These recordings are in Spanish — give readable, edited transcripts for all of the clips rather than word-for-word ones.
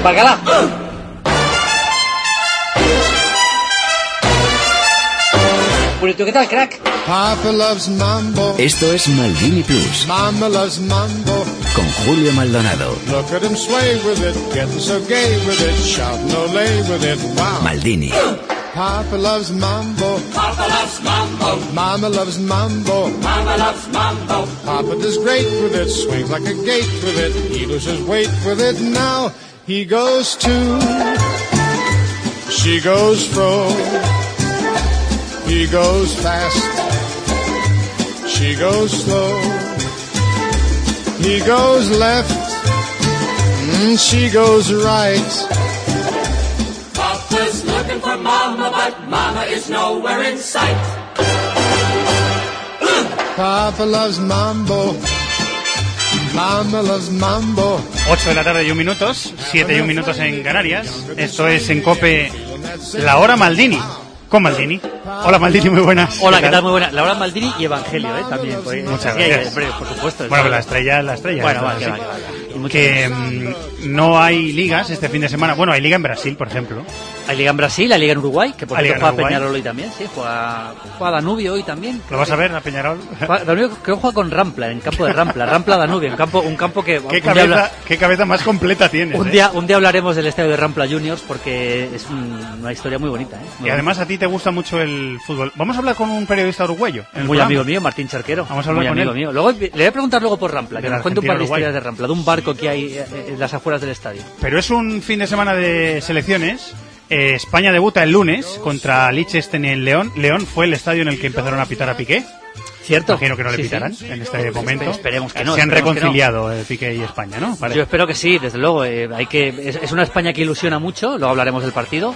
¡Bacala! Bueno, ¿qué tal, crack? Papa loves mambo. Esto es Maldini Plus. Mama loves mambo. Con Julio Maldonado. Look at him sway with it, getting so gay with it, shouting olé with it, wow. Maldini. Papa loves mambo. Papa loves mambo. Mama loves mambo. Mama loves mambo. Papa does great with it, swings like a gate with it, he loses weight with it, now he goes to, she goes fro, he goes fast, she goes slow, he goes left, she goes right. Papa's looking for Mama, but Mama is nowhere in sight. Papa loves mambo. Mama loves mambo. 8 de la tarde y 1 minutos, 7 y 1 minutos en Canarias. Esto es en COPE La Hora Maldini, con Maldini. Hola Maldini, muy buenas. Hola, ¿qué tal? Muy buenas. La Hora Maldini y Evangelio, también. Pues, muchas gracias. Por supuesto. Bueno, la estrella es la estrella. Bueno, vale. Que no hay ligas este fin de semana. Bueno, hay liga en Brasil, por ejemplo. Hay liga en Brasil, hay liga en Uruguay, que por cierto juega Uruguay. Peñarol hoy también, sí, juega Danubio hoy también. ¿Lo vas a ver, a Peñarol? Danubio creo que juega con Rampla, en campo de Rampla Danubio, un campo que... ¿Qué cabeza más completa tienes? Un día hablaremos del estadio de Rampla Juniors porque es una historia muy bonita. Y además a ti te gusta mucho el fútbol. Vamos a hablar con un periodista uruguayo. Muy amigo mío, Martín Charquero. Vamos a hablar con él. Mío. Luego, le voy a preguntar luego por Rampla, que nos cuente un par de historias de Rampla, de un barco que hay en las afueras del estadio. Pero es un fin de semana de selecciones. España debuta el lunes contra Liechtenstein en León. León fue el estadio en el que empezaron a pitar a Piqué. ¿Cierto? Imagino que no le pitarán en este momento. Esperemos que no. Se han reconciliado Piqué y España, ¿no? Vale. Yo espero que sí, desde luego. Es una España que ilusiona mucho, luego hablaremos del partido.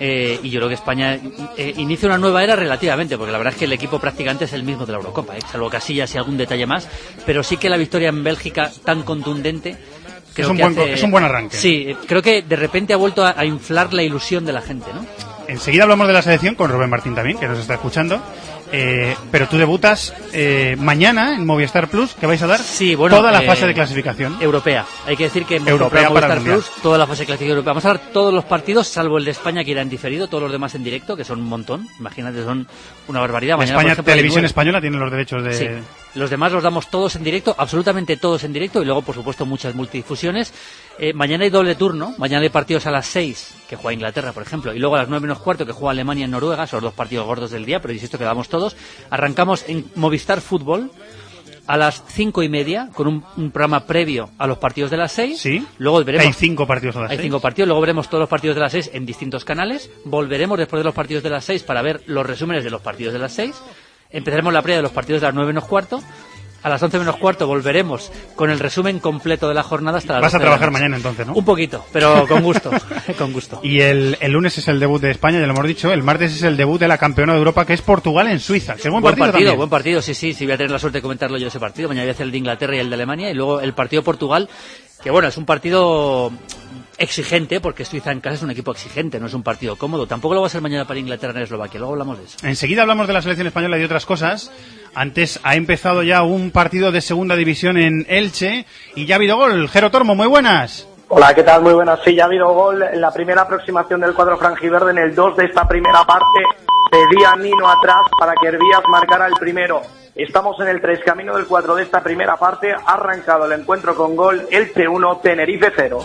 Y yo creo que España inicia una nueva era relativamente, porque la verdad es que el equipo prácticamente es el mismo de la Eurocopa, salvo Casillas y algún detalle más. Pero sí que la victoria en Bélgica tan contundente... Es un buen arranque. Sí, creo que de repente ha vuelto a inflar la ilusión de la gente, ¿no? Enseguida hablamos de la selección con Rubén Martín también, que nos está escuchando. Pero tú debutas mañana en Movistar Plus, que vais a dar toda la fase de clasificación europea. Hay que decir que en europea Movistar Plus, toda la fase de clasificación europea. Vamos a dar todos los partidos, salvo el de España, que irá en diferido, todos los demás en directo, que son un montón. Imagínate, son una barbaridad. Mañana, España, por ejemplo, Televisión Española tiene los derechos de... Sí. Los demás los damos todos en directo, absolutamente todos en directo, y luego, por supuesto, muchas multidifusiones. Mañana hay doble turno, mañana hay partidos a las 6, que juega Inglaterra, por ejemplo, y luego a las 9 menos cuarto, que juega Alemania en Noruega, son los dos partidos gordos del día, pero insisto que damos todos. Arrancamos en Movistar Fútbol a las 5:30 con un programa previo a los partidos de las 6. Sí. Luego veremos. Hay 5 partidos a las 6. Hay 5 partidos, luego veremos todos los partidos de las 6 en distintos canales. Volveremos después de los partidos de las 6 para ver los resúmenes de los partidos de las 6. Empezaremos la previa de los partidos de las 9 menos cuarto. A las 11 menos cuarto volveremos con el resumen completo de la jornada hasta las 12 Vas a trabajar mañana entonces, ¿no? Un poquito, pero con gusto, con gusto. Y el lunes es el debut de España, ya lo hemos dicho. El martes es el debut de la campeona de Europa, que es Portugal en Suiza. Que es buen partido, sí, voy a tener la suerte de comentarlo yo ese partido. Mañana voy a hacer el de Inglaterra y el de Alemania. Y luego el partido de Portugal, que bueno, es un partido exigente, porque Suiza en casa es un equipo exigente, no es un partido cómodo. Tampoco lo va a ser mañana para Inglaterra en Eslovaquia, luego hablamos de eso. Enseguida hablamos de la selección española y de otras cosas. Antes ha empezado ya un partido de segunda división en Elche y ya ha habido gol. Jero Tormo, muy buenas. Hola, ¿qué tal? Muy buenas. Sí, ya ha habido gol en la primera aproximación del cuadro franjiverde en el 2 de esta primera parte. Pedía Nino atrás para que Hervías marcara el primero. Estamos en el 3 camino del 4 de esta primera parte. Ha arrancado el encuentro con gol. Elche 1, Tenerife 0.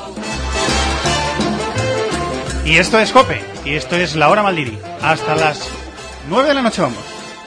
Y esto es COPE, y esto es La Hora Maldini. Hasta las 9 de la noche vamos.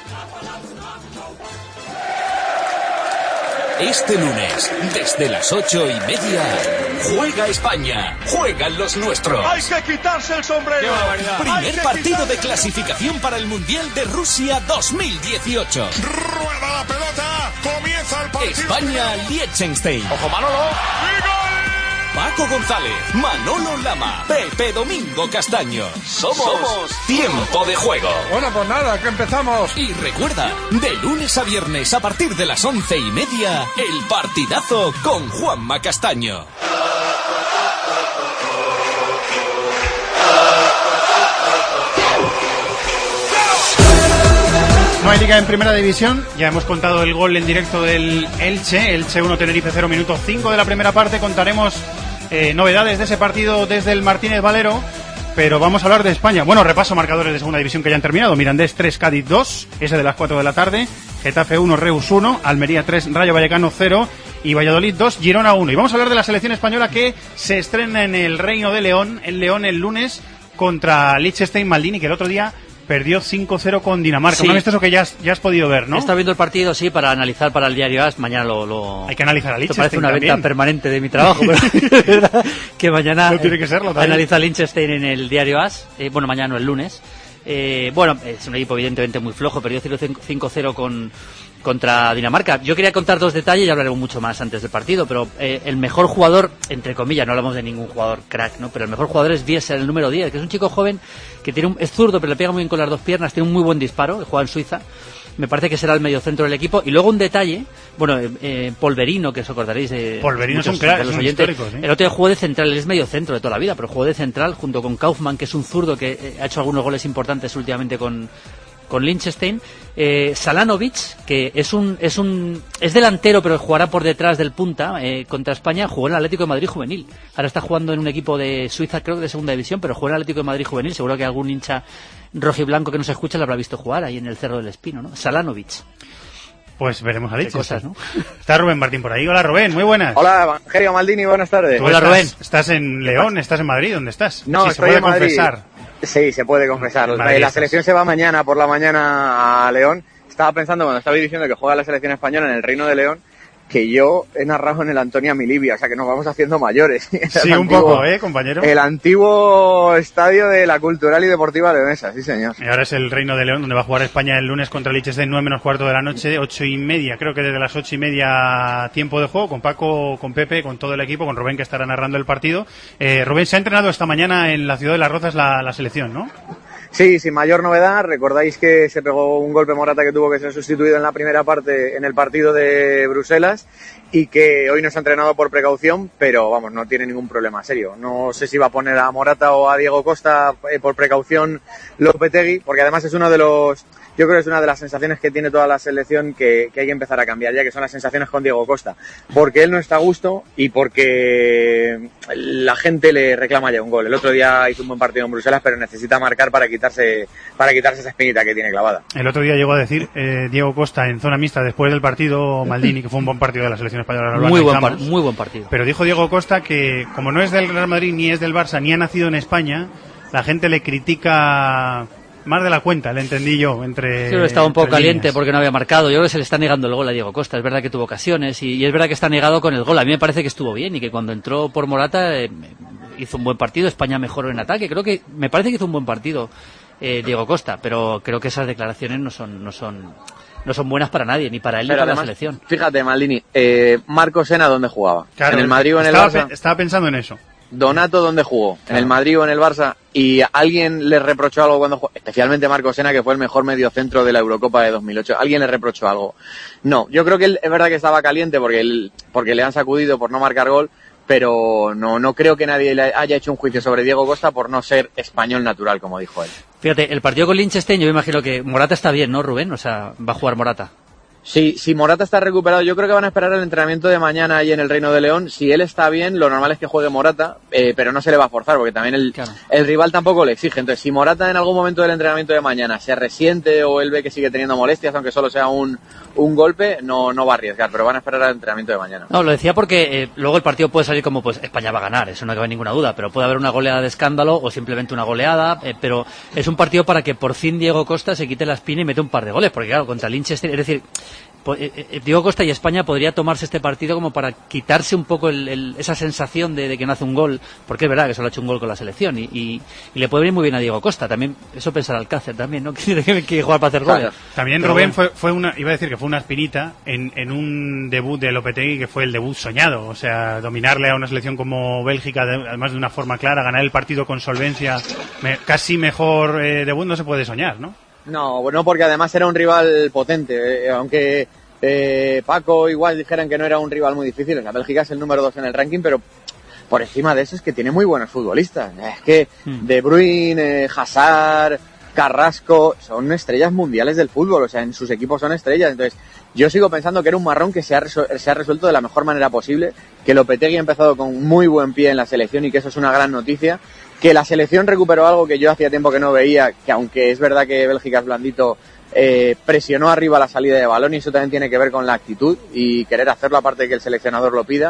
Este lunes, desde las 8:30, juega España, juegan los nuestros. ¡Hay que quitarse el sombrero! Primer partido de clasificación para el Mundial de Rusia 2018. ¡Rueda la pelota! ¡Comienza el partido! España-Liechtenstein. ¡Ojo, Manolo! ¡Y gol! Paco González, Manolo Lama, Pepe Domingo Castaño. Somos Tiempo de Juego. Bueno, pues nada, que empezamos. Y recuerda, de lunes a viernes a partir de las 11:30, el partidazo con Juanma Castaño. No hay liga en primera división, ya hemos contado el gol en directo del Elche 1, Tenerife 0, minuto 5 de la primera parte. Contaremos novedades de ese partido desde el Martínez Valero, pero vamos a hablar de España. Bueno, repaso marcadores de segunda división que ya han terminado. Mirandés 3, Cádiz 2, ese de las 4 de la tarde. Getafe 1, Reus 1, Almería 3, Rayo Vallecano 0 y Valladolid 2, Girona 1. Y vamos a hablar de la selección española que se estrena en el Reino de León, en León, el lunes contra Liechtenstein. Maldini, que el otro día perdió 5-0 con Dinamarca. Sí. Un amistoso que ya has podido ver, ¿no? He estado viendo el partido, sí, para analizar para el diario AS. Mañana Hay que analizar a Liechtenstein. Parece una también. venta permanente de mi trabajo, pero es verdad que mañana no tiene que serlo, analiza Liechtenstein en el diario AS. Bueno, mañana no, el lunes. Bueno, es un equipo evidentemente muy flojo, perdió 5-0 contra Dinamarca. Yo quería contar dos detalles y hablaremos mucho más antes del partido, pero el mejor jugador, entre comillas, no hablamos de ningún jugador crack, ¿no? Pero el mejor jugador es Wieser, el número 10, que es un chico joven que es zurdo, pero le pega muy bien con las dos piernas, tiene un muy buen disparo, juega en Suiza. Me parece que será el mediocentro del equipo. Y luego un detalle, bueno, Polverino, que os acordaréis de Polverino es un crack, los oyentes. Históricos, ¿eh? El otro día jugó de central, él es mediocentro de toda la vida, pero jugó de central junto con Kaufmann, que es un zurdo que ha hecho algunos goles importantes últimamente con Liechtenstein. Salanovic, que es delantero, pero jugará por detrás del punta, contra España, jugó en el Atlético de Madrid juvenil. Ahora está jugando en un equipo de Suiza, creo que de segunda división, pero jugó en el Atlético de Madrid juvenil. Seguro que algún hincha rojiblanco que nos escucha lo habrá visto jugar ahí en el Cerro del Espino, ¿no? Salanovic. Pues veremos a cosas, ¿no? Está Rubén Martín por ahí. Hola, Rubén, muy buenas. Hola, Evangelio Maldini, buenas tardes. Hola, Rubén. ¿Estás en León? ¿Estás en Madrid? ¿Dónde estás? No, sí, estoy se puede en Madrid. confesar. Sí, se puede confesar. Madrid la selección se va mañana por la mañana a León. Estaba pensando cuando estaba diciendo que juega la selección española en el Reino de León, que yo he narrado en el Antonia Milibia, o sea que nos vamos haciendo mayores. Sí, un poco, compañero. El antiguo estadio de la Cultural y Deportiva Leonesa, sí señor. Y ahora es el Reino de León, donde va a jugar España el lunes contra Liechtenstein, 9:15 de la noche, 8:30, creo que desde las 8:30 tiempo de juego, con Paco, con Pepe, con todo el equipo, con Rubén, que estará narrando el partido. Rubén, se ha entrenado esta mañana en la ciudad de Las Rozas la selección, ¿no? Sí, sin mayor novedad. Recordáis que se pegó un golpe Morata que tuvo que ser sustituido en la primera parte en el partido de Bruselas y que hoy no se ha entrenado por precaución, pero vamos, no tiene ningún problema serio. No sé si va a poner a Morata o a Diego Costa por precaución Lopetegui, porque además es yo creo que es una de las sensaciones que tiene toda la selección que hay que empezar a cambiar ya, que son las sensaciones con Diego Costa, porque él no está a gusto y porque la gente le reclama ya un gol. El otro día hizo un buen partido en Bruselas, pero necesita marcar para quitarse esa espinita que tiene clavada. El otro día llegó a decir Diego Costa en zona mixta después del partido Maldini, que fue un buen partido de la selección española. Muy buen partido. Pero dijo Diego Costa que como no es del Real Madrid ni es del Barça ni ha nacido en España, la gente le critica más de la cuenta, le entendí yo. Creo que estaba un poco caliente porque no había marcado. Yo creo que se le está negando el gol a Diego Costa. Es verdad que tuvo ocasiones y es verdad que está negado con el gol. A mí me parece que estuvo bien y que cuando entró por Morata hizo un buen partido. España mejoró en ataque. Me parece que hizo un buen partido Diego Costa, pero creo que esas declaraciones no son buenas para nadie, ni para él ni para la selección. Fíjate, Maldini, Marco Sena, ¿dónde jugaba? Claro, ¿en el Madrid o en el Barça? Estaba pensando en eso. Donato, ¿dónde jugó? Claro. ¿En el Madrid o en el Barça? ¿Y alguien le reprochó algo cuando jugó? Especialmente Marco Sena, que fue el mejor mediocentro de la Eurocopa de 2008. ¿Alguien le reprochó algo? No, yo creo que él es verdad que estaba caliente porque le han sacudido por no marcar gol, pero no creo que nadie le haya hecho un juicio sobre Diego Costa por no ser español natural, como dijo él. Fíjate, el partido con Liechtenstein, yo me imagino que Morata está bien, ¿no, Rubén? O sea, va a jugar Morata. Sí, si Morata está recuperado, yo creo que van a esperar el entrenamiento de mañana ahí en el Reino de León. Si él está bien, lo normal es que juegue Morata, pero no se le va a forzar, porque también el rival tampoco le exige. Entonces, si Morata en algún momento del entrenamiento de mañana se resiente o él ve que sigue teniendo molestias, aunque solo sea un golpe, no va a arriesgar, pero van a esperar al entrenamiento de mañana. No, lo decía porque luego el partido puede salir como, pues, España va a ganar, eso no cabe ninguna duda, pero puede haber una goleada de escándalo o simplemente una goleada, pero es un partido para que por fin Diego Costa se quite la espina y mete un par de goles, porque claro, contra Liechtenstein, es decir, Diego Costa y España podría tomarse este partido como para quitarse un poco esa sensación de que no hace un gol, porque es verdad que solo ha hecho un gol con la selección y le puede venir muy bien a Diego Costa. También eso pensará Alcácer también, ¿no? Que jugar para hacer goles. También pero Rubén bueno. Iba a decir que fue una espinita en un debut de Lopetegui que fue el debut soñado, o sea, dominarle a una selección como Bélgica además de una forma clara, ganar el partido con solvencia, casi mejor debut no se puede soñar, ¿no? No, bueno, porque además era un rival potente, aunque Paco igual dijeran que no era un rival muy difícil. La Bélgica es el número 2 en el ranking, pero por encima de eso es que tiene muy buenos futbolistas. Es que De Bruyne, Hazard, Carrasco, son estrellas mundiales del fútbol, o sea, en sus equipos son estrellas. Entonces, yo sigo pensando que era un marrón que se ha resuelto de la mejor manera posible, que Lopetegui ha empezado con muy buen pie en la selección y que eso es una gran noticia, que la selección recuperó algo que yo hacía tiempo que no veía, que aunque es verdad que Bélgica es blandito, presionó arriba la salida de balón, y eso también tiene que ver con la actitud y querer hacerlo, aparte de que el seleccionador lo pida,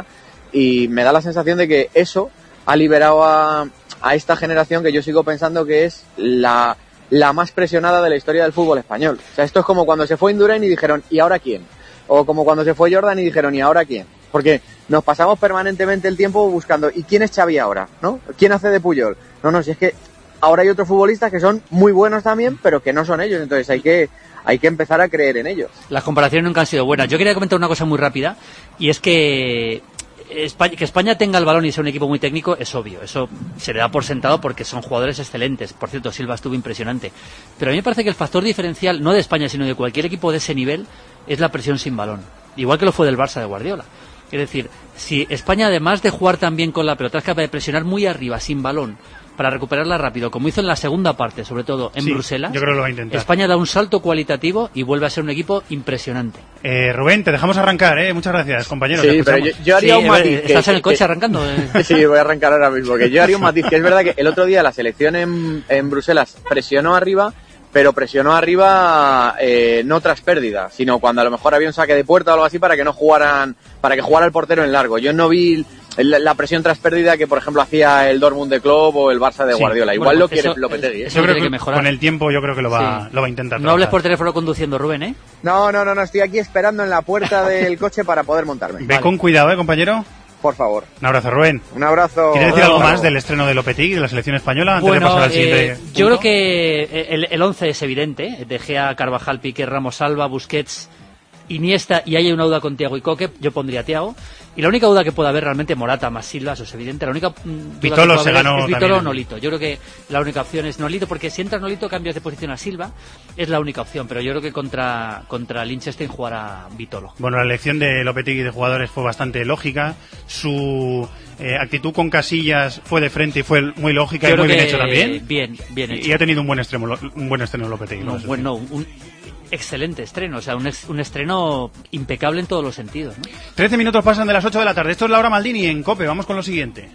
y me da la sensación de que eso ha liberado a esta generación que yo sigo pensando que es la más presionada de la historia del fútbol español. O sea, esto es como cuando se fue Indurain y dijeron, ¿y ahora quién? O como cuando se fue Jordan y dijeron, ¿y ahora quién? Porque nos pasamos permanentemente el tiempo buscando, ¿y quién es Xavi ahora? ¿No? ¿Quién hace de Puyol? No, si es que ahora hay otros futbolistas que son muy buenos también, pero que no son ellos, entonces hay que empezar a creer en ellos. Las comparaciones nunca han sido buenas. Yo quería comentar una cosa muy rápida, y es que España tenga el balón y sea un equipo muy técnico es obvio, eso se le da por sentado porque son jugadores excelentes. Por cierto, Silva estuvo impresionante, pero a mí me parece que el factor diferencial, no de España sino de cualquier equipo de ese nivel, es la presión sin balón, igual que lo fue del Barça de Guardiola. Es decir, si España, además de jugar también con la pelota, es capaz de presionar muy arriba sin balón para recuperarla rápido, como hizo en la segunda parte, sobre todo en Bruselas, yo creo que lo va a intentar. España da un salto cualitativo y vuelve a ser un equipo impresionante. Rubén, te dejamos arrancar, muchas gracias, compañero. Sí, pero yo haría un matiz. ¿Estás en el coche arrancando? Sí, voy a arrancar ahora mismo. Que yo haría un matiz, que es verdad que el otro día la selección en Bruselas presionó arriba, pero presionó arriba no tras pérdida, sino cuando a lo mejor había un saque de puerta o algo así para que jugara el portero en largo. Yo no vi la presión tras pérdida que, por ejemplo, hacía el Dortmund de Klopp o el Barça de Guardiola. Igual lo quiere Lopetegui. Yo creo que con el tiempo yo creo que lo va a intentar. No hables por teléfono conduciendo, Rubén, ¿eh? No, estoy aquí esperando en la puerta del coche para poder montarme. Ve con cuidado, compañero. Por favor. Un abrazo, Rubén. Un abrazo. ¿Quieres decir algo más del estreno de Lopetegui de la selección española antes de pasar al siguiente punto? Yo creo que el 11 es evidente. De Gea, Carvajal, Piqué, Ramos, Alba, Busquets, Iniesta, y hay una duda con Thiago y Coque. Yo pondría a Thiago. Y la única duda que puede haber realmente, Morata más Silva, eso es evidente. La única Vitolo se ganó es Vitolo también. o Nolito. Yo creo que la única opción es Nolito, porque si entra Nolito cambias de posición a Silva, es la única opción. Pero yo creo que contra Liechtenstein jugará Vitolo. Bueno, la elección de Lopetegui de jugadores fue bastante lógica. Su actitud con Casillas fue de frente y fue muy lógica y muy bien hecho también. Bien hecho. Y ha tenido un buen estreno Lopetegui. Un excelente estreno, o sea, un estreno impecable en todos los sentidos, ¿no? 13 minutos pasan de las 8 de la tarde. Esto es La Hora Maldini en COPE. Vamos con lo siguiente.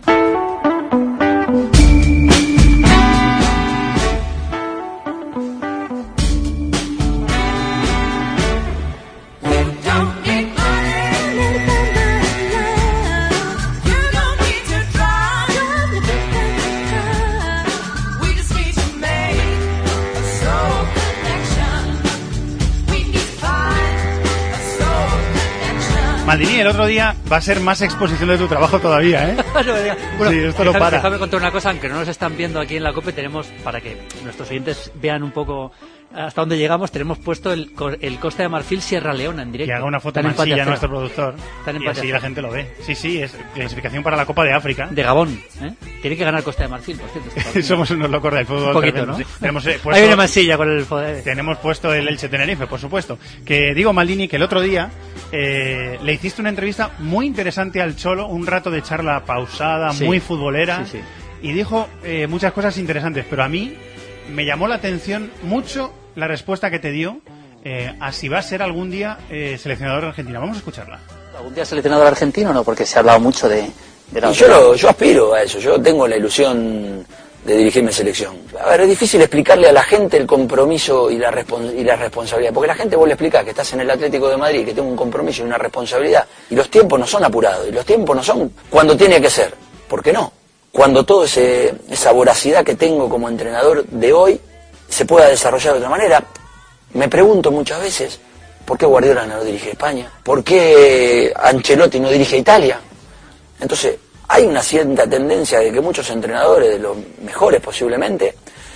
Maldini, el otro día va a ser más exposición de tu trabajo todavía, ¿eh? Bueno, sí, esto no para. Déjame contar una cosa, aunque no nos están viendo aquí en la COPE, tenemos, para que nuestros oyentes vean un poco hasta dónde llegamos, tenemos puesto el Costa de Marfil Sierra Leona en directo. Que haga una foto Mansilla, nuestro productor, y así la gente lo ve. Sí, es clasificación para la Copa de África. De Gabón, ¿eh? Tiene que ganar Costa de Marfil, por cierto. Somos unos locos del fútbol. Un poquito, ¿no? Sí. Tenemos puesto, hay una Mansilla con el poder. Tenemos puesto el Elche Tenerife, por supuesto. Que digo, Maldini, que el otro día le hiciste una entrevista muy interesante al Cholo, un rato de charla pausada, muy futbolera, y dijo muchas cosas interesantes, pero a mí me llamó la atención mucho la respuesta que te dio a si va a ser algún día seleccionador de Argentina. Vamos a escucharla. ¿Algún día seleccionador argentino? No, porque se ha hablado mucho de la... Yo aspiro a eso, yo tengo la ilusión de dirigirme en selección. A ver, es difícil explicarle a la gente el compromiso y la responsabilidad, porque la gente vos le explicás que estás en el Atlético de Madrid, que tengo un compromiso y una responsabilidad, y los tiempos no son apurados, y los tiempos no son cuando tiene que ser. ¿Por qué no? Cuando toda esa voracidad que tengo como entrenador de hoy se pueda desarrollar de otra manera. Me pregunto muchas veces, ¿por qué Guardiola no dirige España? ¿Por qué Ancelotti no dirige Italia? Entonces, hay una cierta tendencia de que muchos entrenadores, de los mejores posiblemente,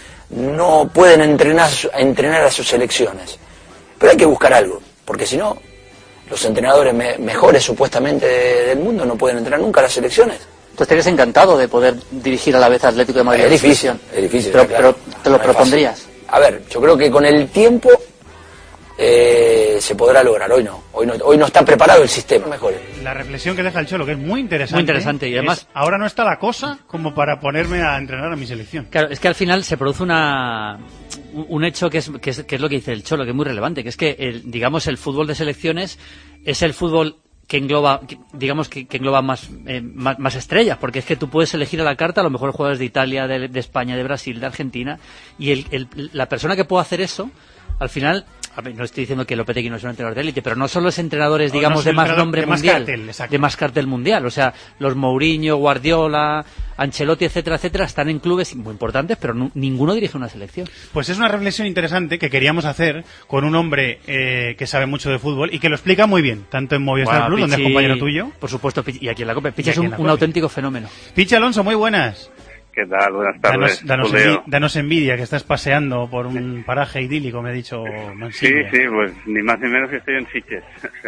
no pueden entrenar a sus selecciones. Pero hay que buscar algo, porque si no, los entrenadores mejores supuestamente del mundo no pueden entrenar nunca a las selecciones. ¿Tú estarías encantado de poder dirigir a la vez Atlético de Madrid? Es difícil. Pero te lo propondrías. A ver, yo creo que con el tiempo se podrá lograr. Hoy no está preparado el sistema, mejor. La reflexión que deja el Cholo, que es muy interesante. Muy interesante, y además... ahora no está la cosa como para ponerme a entrenar a mi selección. Claro, es que al final se produce un hecho que es lo que dice el Cholo, que es muy relevante, que es que, digamos, el fútbol de selecciones es el fútbol que engloba, digamos, que engloba más estrellas, porque es que tú puedes elegir a la carta a los mejores jugadores de Italia, de España, de Brasil, de Argentina, y la persona que puede hacer eso, al final, a ver, no estoy diciendo que Lopetegui no es un entrenador de élite, pero no son los entrenadores, digamos, de más nombre mundial, de más cartel mundial. O sea, los Mourinho, Guardiola, Ancelotti, etcétera, etcétera, están en clubes muy importantes, pero ninguno dirige una selección. Pues es una reflexión interesante que queríamos hacer con un hombre que sabe mucho de fútbol y que lo explica muy bien, tanto en Movistar Plus, donde es compañero tuyo. Por supuesto, y aquí en la COPE. Pichi es un auténtico fenómeno. Pichi Alonso, muy buenas. ¿Qué tal? Buenas tardes. Danos envidia, que estás paseando por un paraje idílico, me ha dicho Mansilla. Sí, pues ni más ni menos que estoy en Sitges.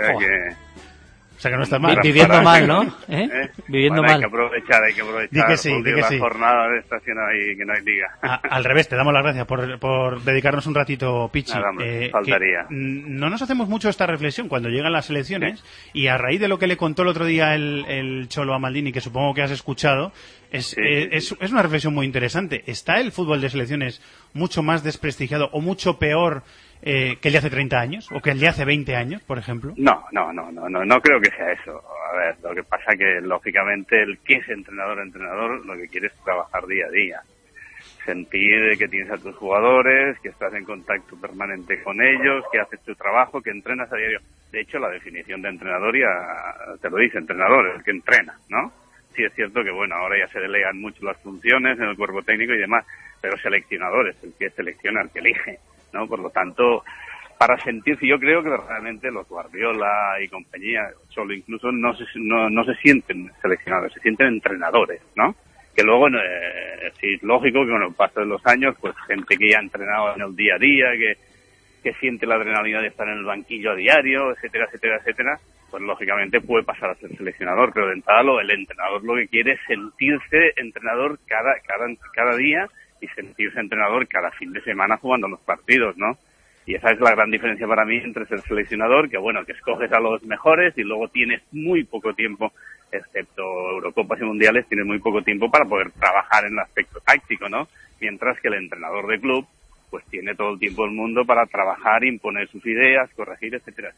O sea que no estás mal. Viviendo mal, ¿no? Viviendo mal. Hay que aprovechar. Di que sí. La jornada de estación ahí, que no hay liga. Al revés, te damos las gracias por dedicarnos un ratito, Pichi. Nada, faltaría. No nos hacemos mucho esta reflexión cuando llegan las elecciones, y a raíz de lo que le contó el otro día el Cholo a Maldini, que supongo que has escuchado, es una reflexión muy interesante. ¿Está el fútbol de selecciones mucho más desprestigiado o mucho peor que el de hace 30 años o que el de hace 20 años, por ejemplo? No creo que sea eso. A ver, lo que pasa que lógicamente el que es entrenador lo que quiere es trabajar día a día, sentir que tienes a tus jugadores, que estás en contacto permanente con ellos, que haces tu trabajo, que entrenas a diario. De hecho, la definición de entrenador ya te lo dice, entrenador, el que entrena, ¿no? Sí es cierto que, bueno, ahora ya se delegan mucho las funciones en el cuerpo técnico y demás, pero seleccionador es el que selecciona, el que elige, ¿no? Por lo tanto, para sentirse, yo creo que realmente los Guardiola y compañía, solo incluso no se sienten seleccionadores, se sienten entrenadores, ¿no? Que luego, sí es lógico que con el paso de los años, pues gente que ya ha entrenado en el día a día, que siente la adrenalina de estar en el banquillo a diario, etcétera, pues lógicamente puede pasar a ser seleccionador, pero de entrada el entrenador lo que quiere es sentirse entrenador cada día y sentirse entrenador cada fin de semana jugando los partidos, ¿no? Y esa es la gran diferencia para mí entre ser seleccionador, que bueno, que escoges a los mejores y luego tienes muy poco tiempo, excepto Eurocopas y Mundiales, tienes muy poco tiempo para poder trabajar en el aspecto táctico, ¿no? Mientras que el entrenador de club pues tiene todo el tiempo del mundo para trabajar, imponer sus ideas, corregir, etcétera.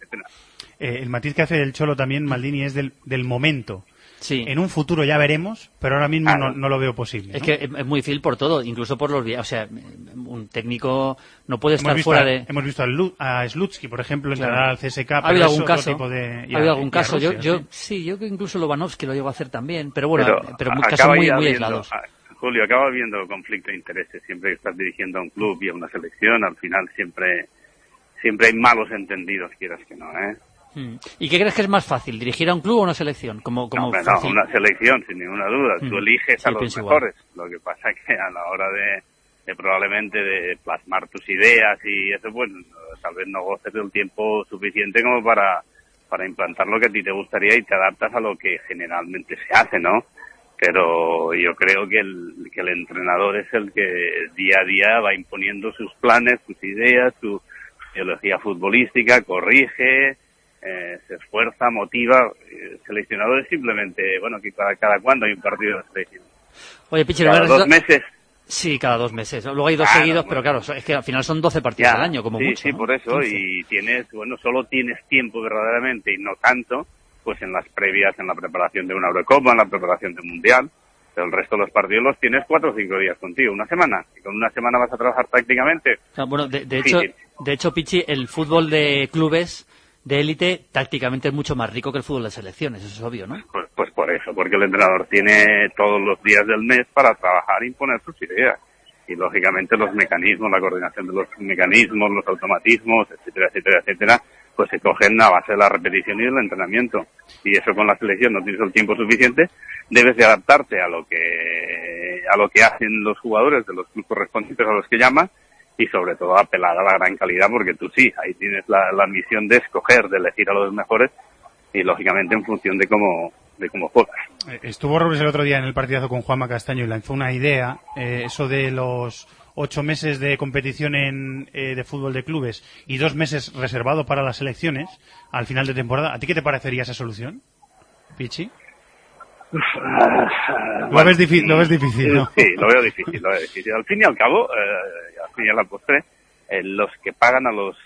El matiz que hace el Cholo también, Maldini, es del momento. Sí. En un futuro ya veremos, pero ahora mismo no lo veo posible, ¿no? Es que es muy difícil por todo, incluso por los días. O sea, un técnico no puede estar fuera de... Hemos visto a Slutsky, por ejemplo, entrenar al CSK. Ha habido algún caso. Ha habido algún caso. Yo creo que incluso Lovanovsky lo llegó a hacer también, pero bueno, pero casos muy aislados. Julio, acaba habiendo conflicto de intereses. Siempre que estás dirigiendo a un club y a una selección, al final siempre hay malos entendidos, quieras que no, ¿eh? ¿Y qué crees que es más fácil, dirigir a un club o a una selección? No, una selección, sin ninguna duda. Tú eliges a los mejores. Lo que pasa es que a la hora de probablemente de plasmar tus ideas y eso, pues tal vez no goces del tiempo suficiente como para implantar lo que a ti te gustaría y te adaptas a lo que generalmente se hace, ¿no? Pero yo creo que el entrenador es el que día a día va imponiendo sus planes, sus ideas, su ideología futbolística, corrige, se esfuerza, motiva. El seleccionador es simplemente, bueno, que cada cuándo hay un partido de selección. Oye, Pichi, cada 2 meses. Sí, cada 2 meses. Luego hay 2 seguidos, pero claro, es que al final son 12 partidos al año, como mucho. Sí, ¿no? por eso. 15. Y solo tienes tiempo verdaderamente y no tanto, pues en las previas, en la preparación de una Eurocopa, en la preparación de un Mundial. Pero el resto de los partidos los tienes 4 o 5 días contigo, una semana. Y con una semana vas a trabajar tácticamente. Bueno, de hecho, Pichi, el fútbol de clubes de élite tácticamente es mucho más rico que el fútbol de selecciones, eso es obvio, ¿no? Pues por eso, porque el entrenador tiene todos los días del mes para trabajar e imponer sus ideas. Y lógicamente los mecanismos, la coordinación de los mecanismos, los automatismos, etcétera, pues se cogen a base de la repetición y del entrenamiento. Y eso con la selección no tienes el tiempo suficiente, debes de adaptarte a lo que hacen los jugadores de los clubes correspondientes a los que llamas, y sobre todo apelar a la gran calidad, porque tú sí, ahí tienes la misión de escoger, de elegir a los mejores, y lógicamente en función de cómo juegas. Estuvo Robles el otro día en el partidazo con Juanma Castaño y lanzó una idea, eso de los 8 meses de competición de fútbol de clubes y 2 meses reservado para las selecciones al final de temporada. ¿A ti qué te parecería esa solución, Pichi? Lo ves difícil, ¿no? Sí, lo veo difícil. Al fin y al cabo, al fin y al postre, los que pagan a los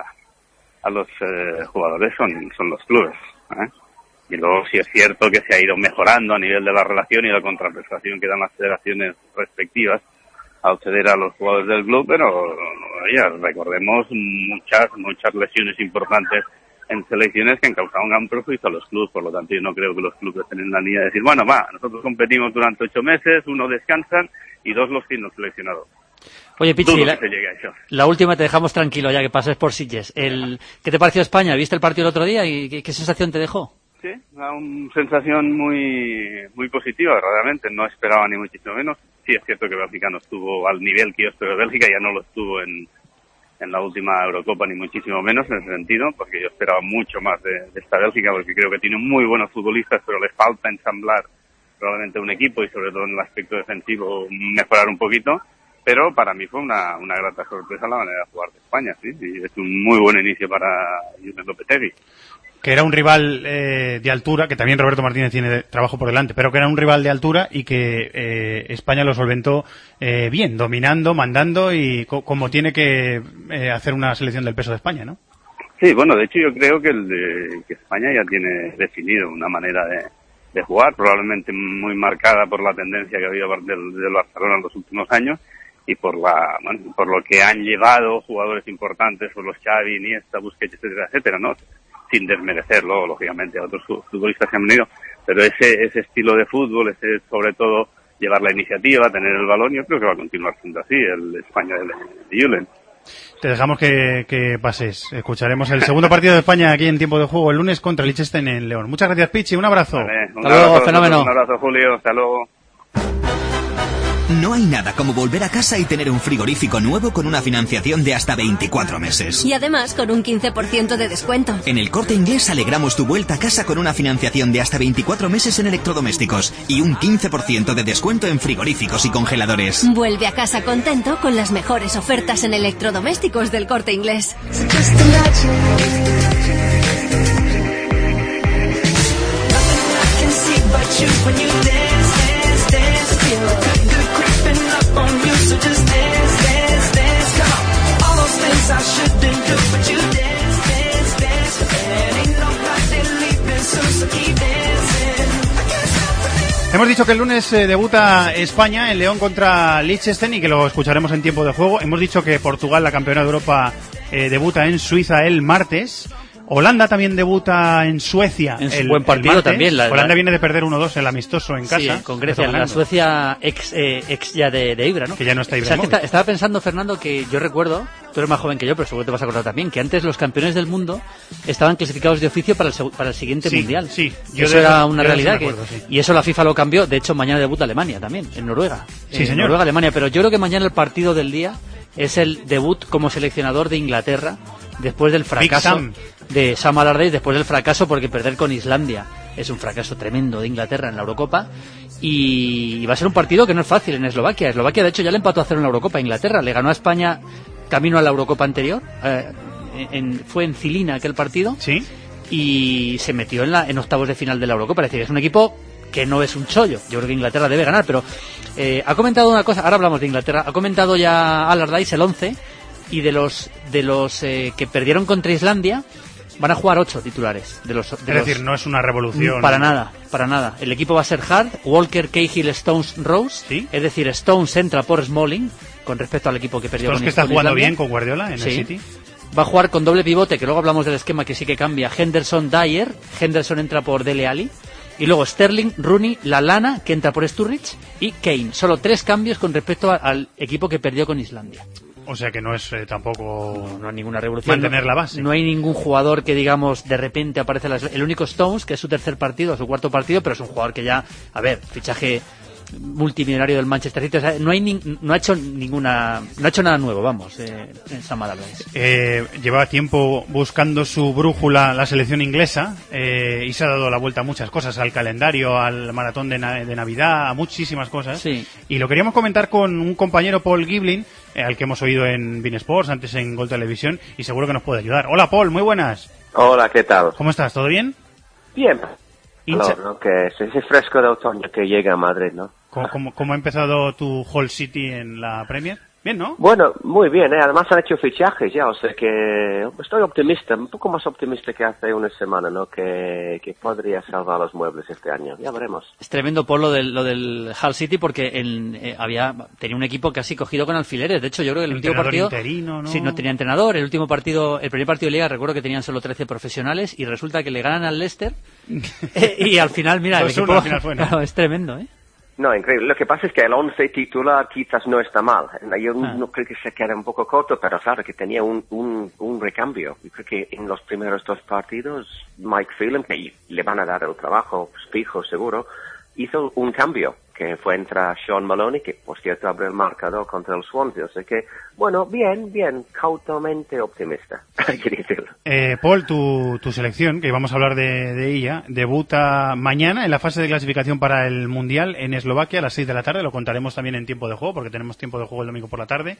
jugadores son los clubes, ¿eh? Y luego sí es cierto que se ha ido mejorando a nivel de la relación y la contraprestación que dan las federaciones respectivas al ceder a los jugadores del club, pero ya recordemos muchas lesiones importantes en selecciones que han causado un gran perjuicio a los clubes. Por lo tanto, yo no creo que los clubes tengan la línea de decir, bueno, nosotros competimos durante 8 meses, 1 descansan y 2 los tienen seleccionados. Oye, Pichi, la última te dejamos tranquilo ya que pases por Sitges. ¿Qué te pareció España? ¿Viste el partido el otro día y qué sensación te dejó? Sí, una sensación muy positiva, realmente. No esperaba ni muchísimo menos. Sí, es cierto que Bélgica no estuvo al nivel que yo espero. Bélgica ya no lo estuvo en la última Eurocopa, ni muchísimo menos en ese sentido, porque yo esperaba mucho más de esta Bélgica, porque creo que tiene muy buenos futbolistas, pero le falta ensamblar probablemente un equipo y sobre todo en el aspecto defensivo mejorar un poquito. Pero para mí fue una grata sorpresa la manera de jugar de España, sí, y es un muy buen inicio para Julen Lopetegui. Que era un rival de altura, que también Roberto Martínez tiene trabajo por delante, pero que era un rival de altura y que España lo solventó bien, dominando, mandando y como tiene que hacer una selección del peso de España, ¿no? Sí, bueno, de hecho yo creo que que España ya tiene definido una manera de jugar, probablemente muy marcada por la tendencia que ha habido del Barcelona en los últimos años y por lo que han llevado jugadores importantes, por los Xavi, Iniesta, Busquets, etcétera, ¿no? Sin desmerecerlo, lógicamente, a otros futbolistas que han venido, pero ese estilo de fútbol, ese sobre todo llevar la iniciativa, tener el balón, yo creo que va a continuar siendo así, el España de Julen. Te dejamos que pases. Escucharemos el segundo partido de España aquí en tiempo de juego el lunes contra Liechtenstein en León. Muchas gracias, Pichi, un abrazo. Vale, hasta luego, fenómeno. Un abrazo, Julio, hasta luego. No hay nada como volver a casa y tener un frigorífico nuevo con una financiación de hasta 24 meses. Y además con un 15% de descuento. En El Corte Inglés alegramos tu vuelta a casa con una financiación de hasta 24 meses en electrodomésticos y un 15% de descuento en frigoríficos y congeladores. Vuelve a casa contento con las mejores ofertas en electrodomésticos del Corte Inglés. Hemos dicho que el lunes debuta España en León contra Liechtenstein y que lo escucharemos en tiempo de juego. Hemos dicho que Portugal, la campeona de Europa, debuta en Suiza el martes. Holanda también debuta en Suecia. En buen partido también. Holanda viene de perder 1-2 el amistoso en casa. Sí, con Grecia. La Suecia ex ya de Ibra, ¿no? Que ya no está Ibra. Estaba pensando, Fernando, que yo recuerdo, tú eres más joven que yo, pero seguro te vas a acordar también, que antes los campeones del mundo estaban clasificados de oficio para el siguiente mundial. Sí, eso era una realidad. Y eso la FIFA lo cambió. De hecho, mañana debuta Alemania también, en Noruega. Sí, señor. Noruega, Alemania. Pero yo creo que mañana el partido del día es el debut como seleccionador de Inglaterra después del fracaso de Sam Allardyce, después del fracaso porque perder con Islandia es un fracaso tremendo de Inglaterra en la Eurocopa y va a ser un partido que no es fácil en Eslovaquia. Eslovaquia de hecho ya le empató a 0 en la Eurocopa a Inglaterra, le ganó a España camino a la Eurocopa anterior, fue en Cilina aquel partido, ¿sí? Y se metió en octavos de final de la Eurocopa, es decir, es un equipo que no es un chollo. Yo creo que Inglaterra debe ganar, pero ha comentado una cosa, ahora hablamos de Inglaterra, ha comentado ya Allardyce el 11 y de los que perdieron contra Islandia van a jugar 8 titulares. Es decir, no es una revolución. Para nada. El equipo va a ser Hart, Walker, Cahill, Stones, Rose. ¿Sí? Es decir, Stones entra por Smalling con respecto al equipo que perdió con Islandia. Stones que está jugando bien con Guardiola en el City. Va a jugar con doble pivote, que luego hablamos del esquema que sí que cambia. Henderson, Dyer. Henderson entra por Dele Alli. Y luego Sterling, Rooney, Lallana, que entra por Sturridge, y Kane. Solo 3 cambios con respecto al equipo que perdió con Islandia. O sea que no es tampoco... No hay ninguna revolución. Mantener la base. No hay ningún jugador que, digamos, de repente aparece... El único Stones, que es su tercer partido, su cuarto partido, pero es un jugador que ya... A ver, fichaje multimillonario del Manchester City. O sea, no ha hecho nada nuevo, vamos, en Sam Allardyce. Lleva tiempo buscando su brújula la selección inglesa y se ha dado la vuelta a muchas cosas, al calendario, al maratón de Navidad, a muchísimas cosas. Sí. Y lo queríamos comentar con un compañero, Paul Giblin, al que hemos oído en Bein Sports, antes en Gol Televisión, y seguro que nos puede ayudar. Hola, Paul, muy buenas. Hola, ¿qué tal? ¿Cómo estás? ¿Todo bien? Bien. ¿No? Que es ese fresco de otoño que llega a Madrid, ¿no? ¿Cómo ha empezado tu Hull City en la Premier? Bien, ¿no? Bueno, muy bien, además han hecho fichajes ya, o sea que estoy optimista, un poco más optimista que hace una semana, ¿no? Que podría salvar los muebles este año, ya veremos. Es tremendo por lo del Hull City porque tenía un equipo casi cogido con alfileres. De hecho, yo creo que el último partido interino, ¿no? Sí, no tenía entrenador. El primer partido de Liga, recuerdo que tenían solo 13 profesionales y resulta que le ganan al Leicester y al final, mira, el equipo, al final fue, ¿no? Claro, es tremendo, ¿eh? No, increíble. Lo que pasa es que el 11 titular quizás no está mal. Yo no creo que se quede un poco corto, pero claro que tenía un recambio. Yo creo que en los primeros 2 partidos, Mike Phelan, que le van a dar el trabajo fijo, seguro, hizo un cambio, que fue entrar Sean Maloney, que por cierto abrió el marcador contra el Swansea. O sea que, bueno, bien, cautamente optimista, hay que decirlo. Paul, tu selección, que vamos a hablar de ella, debuta mañana en la fase de clasificación para el Mundial en Eslovaquia a las 6 de la tarde. Lo contaremos también en tiempo de juego, porque tenemos tiempo de juego el domingo por la tarde.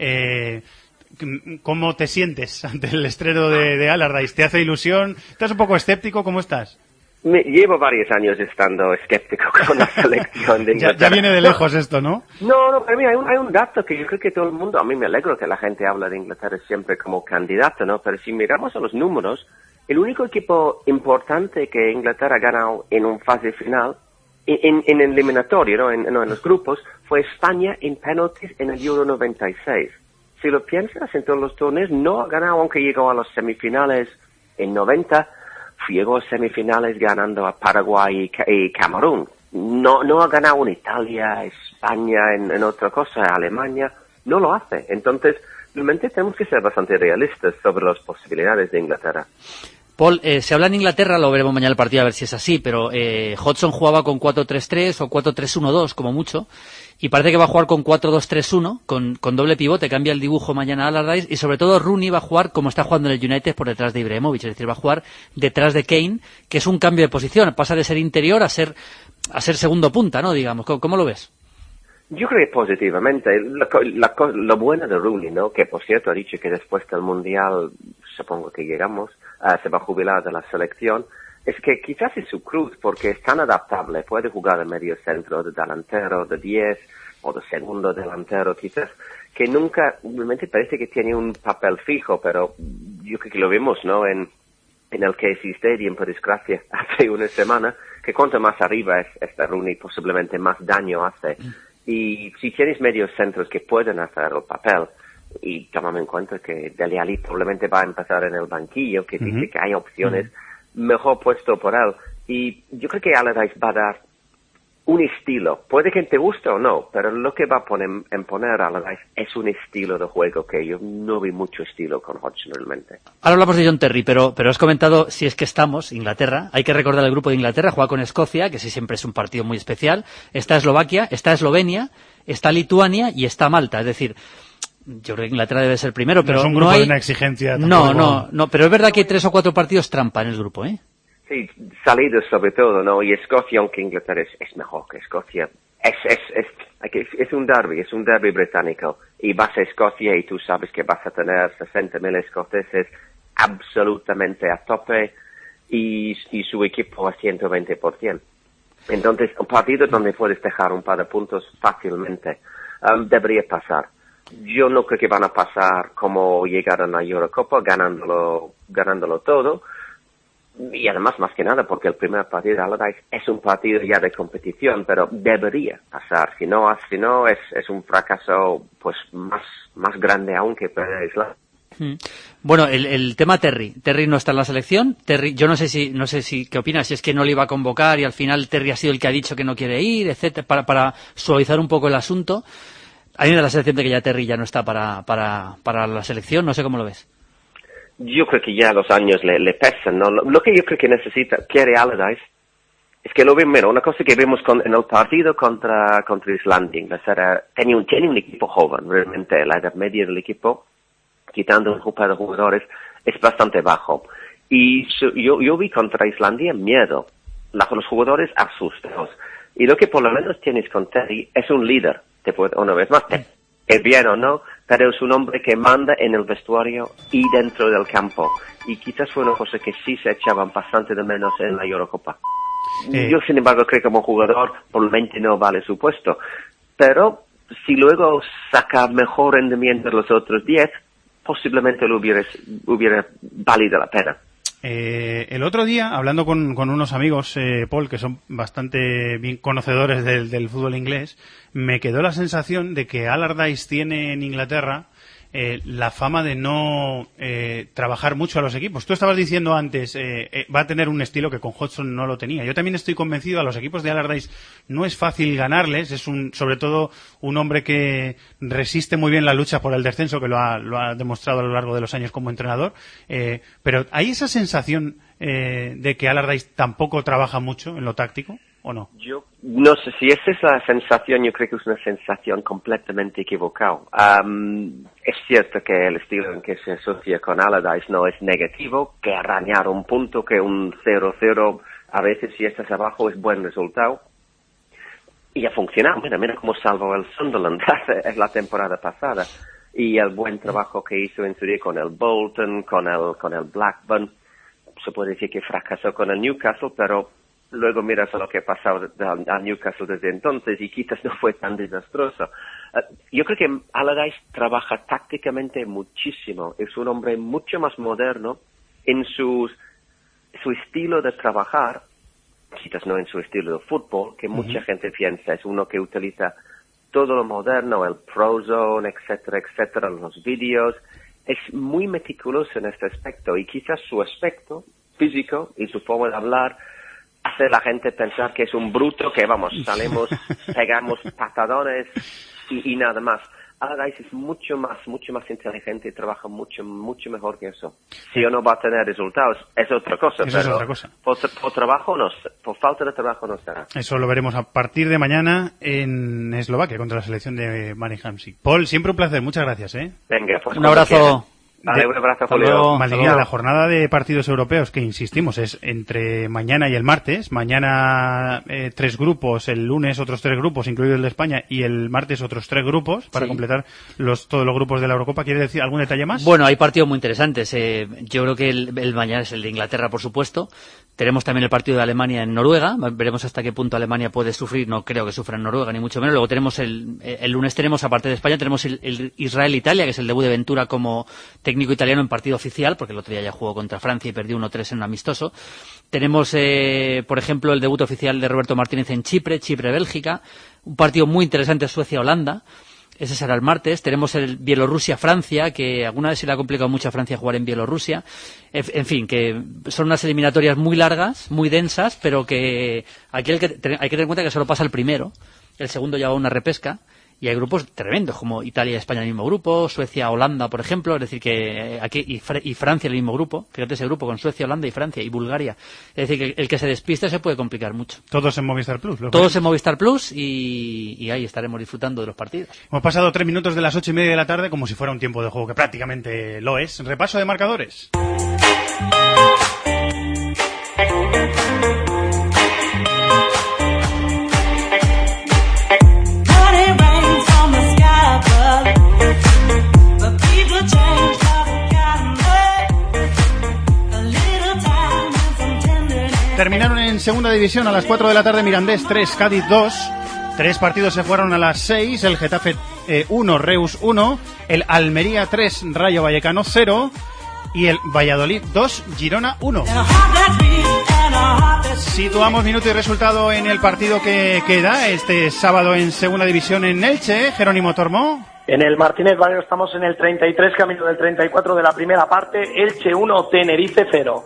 ¿Cómo te sientes ante el estreno de Allardyce? ¿Te hace ilusión? ¿Estás un poco escéptico? ¿Cómo estás? Llevo varios años estando escéptico con la selección de Inglaterra. ya viene de lejos esto, ¿no? No, pero mira, hay un dato que yo creo que todo el mundo, a mí me alegro que la gente habla de Inglaterra siempre como candidato, ¿no? Pero si miramos a los números, el único equipo importante que Inglaterra ha ganado en un fase final, en eliminatorio, ¿no? En los grupos, fue España en penaltis en el Euro 96. Si lo piensas, en todos los torneos no ha ganado, aunque llegó a las semifinales en 90, llegó a semifinales ganando a Paraguay y Camerún. No ha ganado en Italia, España, en otra cosa, Alemania. No lo hace. Entonces, realmente tenemos que ser bastante realistas sobre las posibilidades de Inglaterra. Paul, se habla en Inglaterra, lo veremos mañana el partido a ver si es así, pero Hodgson jugaba con 4-3-3 o 4-3-1-2 como mucho, y parece que va a jugar con 4-2-3-1, con doble pivote, cambia el dibujo mañana a Allardyce, y sobre todo Rooney va a jugar como está jugando en el United por detrás de Ibrahimovic, es decir, va a jugar detrás de Kane, que es un cambio de posición, pasa de ser interior a ser segundo punta, ¿no? Digamos, ¿cómo lo ves? Yo creo que positivamente. Lo bueno de Rooney, ¿no? Que por cierto ha dicho que después del Mundial, supongo que llegamos, se va a jubilar de la selección, es que quizás es su cruz porque es tan adaptable, puede jugar de medio centro, de delantero, de 10 o de segundo delantero quizás, que nunca, realmente parece que tiene un papel fijo, pero yo creo que lo vimos, ¿no? En el KC Stadium, por desgracia, hace una semana, que cuanto más arriba está Rooney, posiblemente más daño hace. Y si tienes medios centros que pueden hacer el papel, y tomando en cuenta que Dele Alli probablemente va a empezar en el banquillo, que dice que hay opciones, mejor puesto por él. Y yo creo que Allardyce va a dar un estilo. Puede que te guste o no, pero lo que va a poner Allardyce es un estilo de juego que yo no vi mucho estilo con Hodgson realmente. Ahora hablamos de John Terry, pero has comentado, si es que estamos, Inglaterra, hay que recordar el grupo de Inglaterra, juega con Escocia, que sí siempre es un partido muy especial, está Eslovaquia, está Eslovenia, está Lituania y está Malta, es decir, yo creo que Inglaterra debe ser primero, pero no es un grupo de una exigencia. No, pero es verdad que hay 3 o 4 partidos trampa en el grupo, ¿eh? Sí, salidos sobre todo, ¿no? Y Escocia, aunque Inglaterra es mejor que Escocia, es un derby británico. Y vas a Escocia y tú sabes que vas a tener 60.000 escoceses absolutamente a tope y su equipo a 120%. Entonces, un partido donde puedes dejar un par de puntos fácilmente debería pasar. Yo no creo que van a pasar como llegaron a la Eurocopa, ganándolo todo. Y además, más que nada, porque el primer partido de Allardyce es un partido ya de competición, pero debería pasar. Si no es un fracaso pues más grande aún que perder Isla. Bueno, el tema Terry no está en la selección. Terry, yo no sé si qué opinas, si es que no le iba a convocar y al final Terry ha sido el que ha dicho que no quiere ir, etcétera, para suavizar un poco el asunto. A mí me da la sensación de que ya Terry ya no está para la selección, no sé cómo lo ves. Yo creo que ya los años le pesan, ¿no? Lo que yo creo que quiere Allardyce es que lo vimos, una cosa que vimos en el partido contra Islandia, tenía un equipo joven, realmente la edad media del equipo, quitando un grupo de jugadores, es bastante bajo. Y yo vi contra Islandia miedo, los jugadores asustados. Y lo que por lo menos tienes con Terry es un líder, una vez más, es bien o no, pero es un hombre que manda en el vestuario y dentro del campo. Y quizás fue una cosa que sí se echaban bastante de menos en la Eurocopa. Yo, sin embargo, creo que como jugador probablemente no vale su puesto. Pero si luego saca mejor rendimiento de los otros 10, posiblemente lo hubiera valido la pena. El otro día, hablando con unos amigos, Paul, que son bastante bien conocedores del fútbol inglés, me quedó la sensación de que Allardyce tiene en Inglaterra la fama de no trabajar mucho a los equipos. Tú estabas diciendo antes, va a tener un estilo que con Hodgson no lo tenía. Yo también estoy convencido, a los equipos de Allardyce no es fácil ganarles, es sobre todo un hombre que resiste muy bien la lucha por el descenso, que lo ha demostrado a lo largo de los años como entrenador, pero ¿hay esa sensación de que Allardyce tampoco trabaja mucho en lo táctico, o no? Yo no sé si esa es la sensación. Yo creo que es una sensación completamente equivocada. Es cierto que el estilo en que se asocia con Allardyce no es negativo, que arañar un punto, que un 0-0 a veces si estás abajo es buen resultado. Y ha funcionado. Mira cómo salvó el Sunderland la temporada pasada. Y el buen trabajo que hizo en su día con el Bolton, con el Blackburn. Se puede decir que fracasó con el Newcastle, pero luego miras a lo que ha pasado a Newcastle desde entonces y quizás no fue tan desastroso. Yo creo que Allardyce trabaja tácticamente muchísimo. Es un hombre mucho más moderno en su estilo de trabajar, quizás no en su estilo de fútbol, que mucha gente piensa. Es uno que utiliza todo lo moderno, el Prozone, etcétera, los vídeos. Es muy meticuloso en este aspecto y quizás su aspecto físico y su forma de hablar hace a la gente pensar que es un bruto, que salimos, pegamos patadones y nada más. Allardyce es mucho más inteligente y trabaja mucho mejor que eso. Si o no va a tener resultados, es otra cosa. Eso es otra cosa. Por falta de trabajo no será. Eso lo veremos a partir de mañana en Eslovaquia contra la selección de Mari Hamsik. Paul, siempre un placer. Muchas gracias. Venga, pues un abrazo. Vale, un abrazo, Julio. Madrid, la jornada de partidos europeos, que insistimos, es entre mañana y el martes. Mañana 3 grupos, el lunes otros 3 grupos, incluido el de España, y el martes otros 3 grupos, para completar todos los grupos de la Eurocopa. ¿Quiere decir algún detalle más? Bueno, hay partidos muy interesantes. Yo creo que el mañana es el de Inglaterra, por supuesto. Tenemos también el partido de Alemania en Noruega. Veremos hasta qué punto Alemania puede sufrir. No creo que sufra en Noruega, ni mucho menos. Luego tenemos el lunes tenemos, aparte de España, tenemos el Israel-Italia, que es el debut de Ventura como técnico italiano en partido oficial, porque el otro día ya jugó contra Francia y perdió 1-3 en un amistoso. Tenemos, por ejemplo, el debut oficial de Roberto Martínez en Chipre-Bélgica. Un partido muy interesante, Suecia-Holanda. Ese será el martes. Tenemos el Bielorrusia-Francia, que alguna vez se le ha complicado mucho a Francia jugar en Bielorrusia. En fin, que son unas eliminatorias muy largas, muy densas, pero que aquí hay que tener en cuenta que solo pasa el primero. El segundo ya va a una repesca. Y hay grupos tremendos, como Italia y España en el mismo grupo, Suecia, Holanda, por ejemplo. Es decir, que aquí y Francia en el mismo grupo. Fíjate ese grupo con Suecia, Holanda y Francia y Bulgaria. Es decir, que el que se despiste se puede complicar mucho. Todos en Movistar Plus. Todos en Movistar Plus y ahí estaremos disfrutando de los partidos. Hemos pasado 3 minutos de las 8:30 de la tarde como si fuera un tiempo de juego, que prácticamente lo es. Repaso de marcadores. Terminaron en segunda división a las 4 de la tarde Mirandés 3, Cádiz 2. 3 partidos se fueron a las 6. El Getafe 1, Reus 1. El Almería 3, Rayo Vallecano 0. Y el Valladolid 2, Girona 1. Situamos minuto y resultado en el partido que queda este sábado en segunda división en Elche. Jerónimo Tormó. En el Martínez Valero estamos en el 33, camino del 34 de la primera parte. Elche 1, Tenerife 0.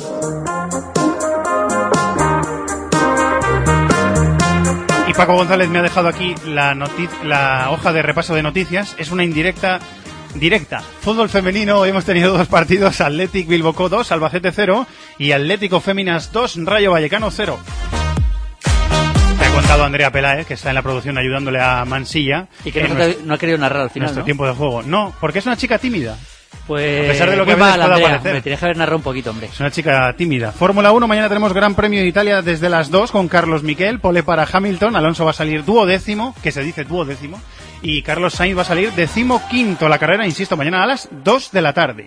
Y Paco González me ha dejado aquí la hoja de repaso de noticias. Es una indirecta directa. Fútbol femenino, hoy hemos tenido 2 partidos. Athletic Bilbao 2, Albacete 0 y Atlético Féminas 2, Rayo Vallecano 0. contado Andrea Peláez, que está en la producción ayudándole a Mansilla. Y que no ha querido narrar al final, nuestro ¿no? tiempo de juego. No, porque es una chica tímida. Pues a pesar de lo que muy mal, pueda Andrea. parecer. Me tenías que haber narrado un poquito, hombre. Es una chica tímida. Fórmula 1, mañana tenemos Gran Premio de Italia desde las 2 con Carlos Miquel, pole para Hamilton, Alonso va a salir 12º, que se dice 12º, y Carlos Sainz va a salir 15º. La carrera, insisto, mañana a las 2 de la tarde.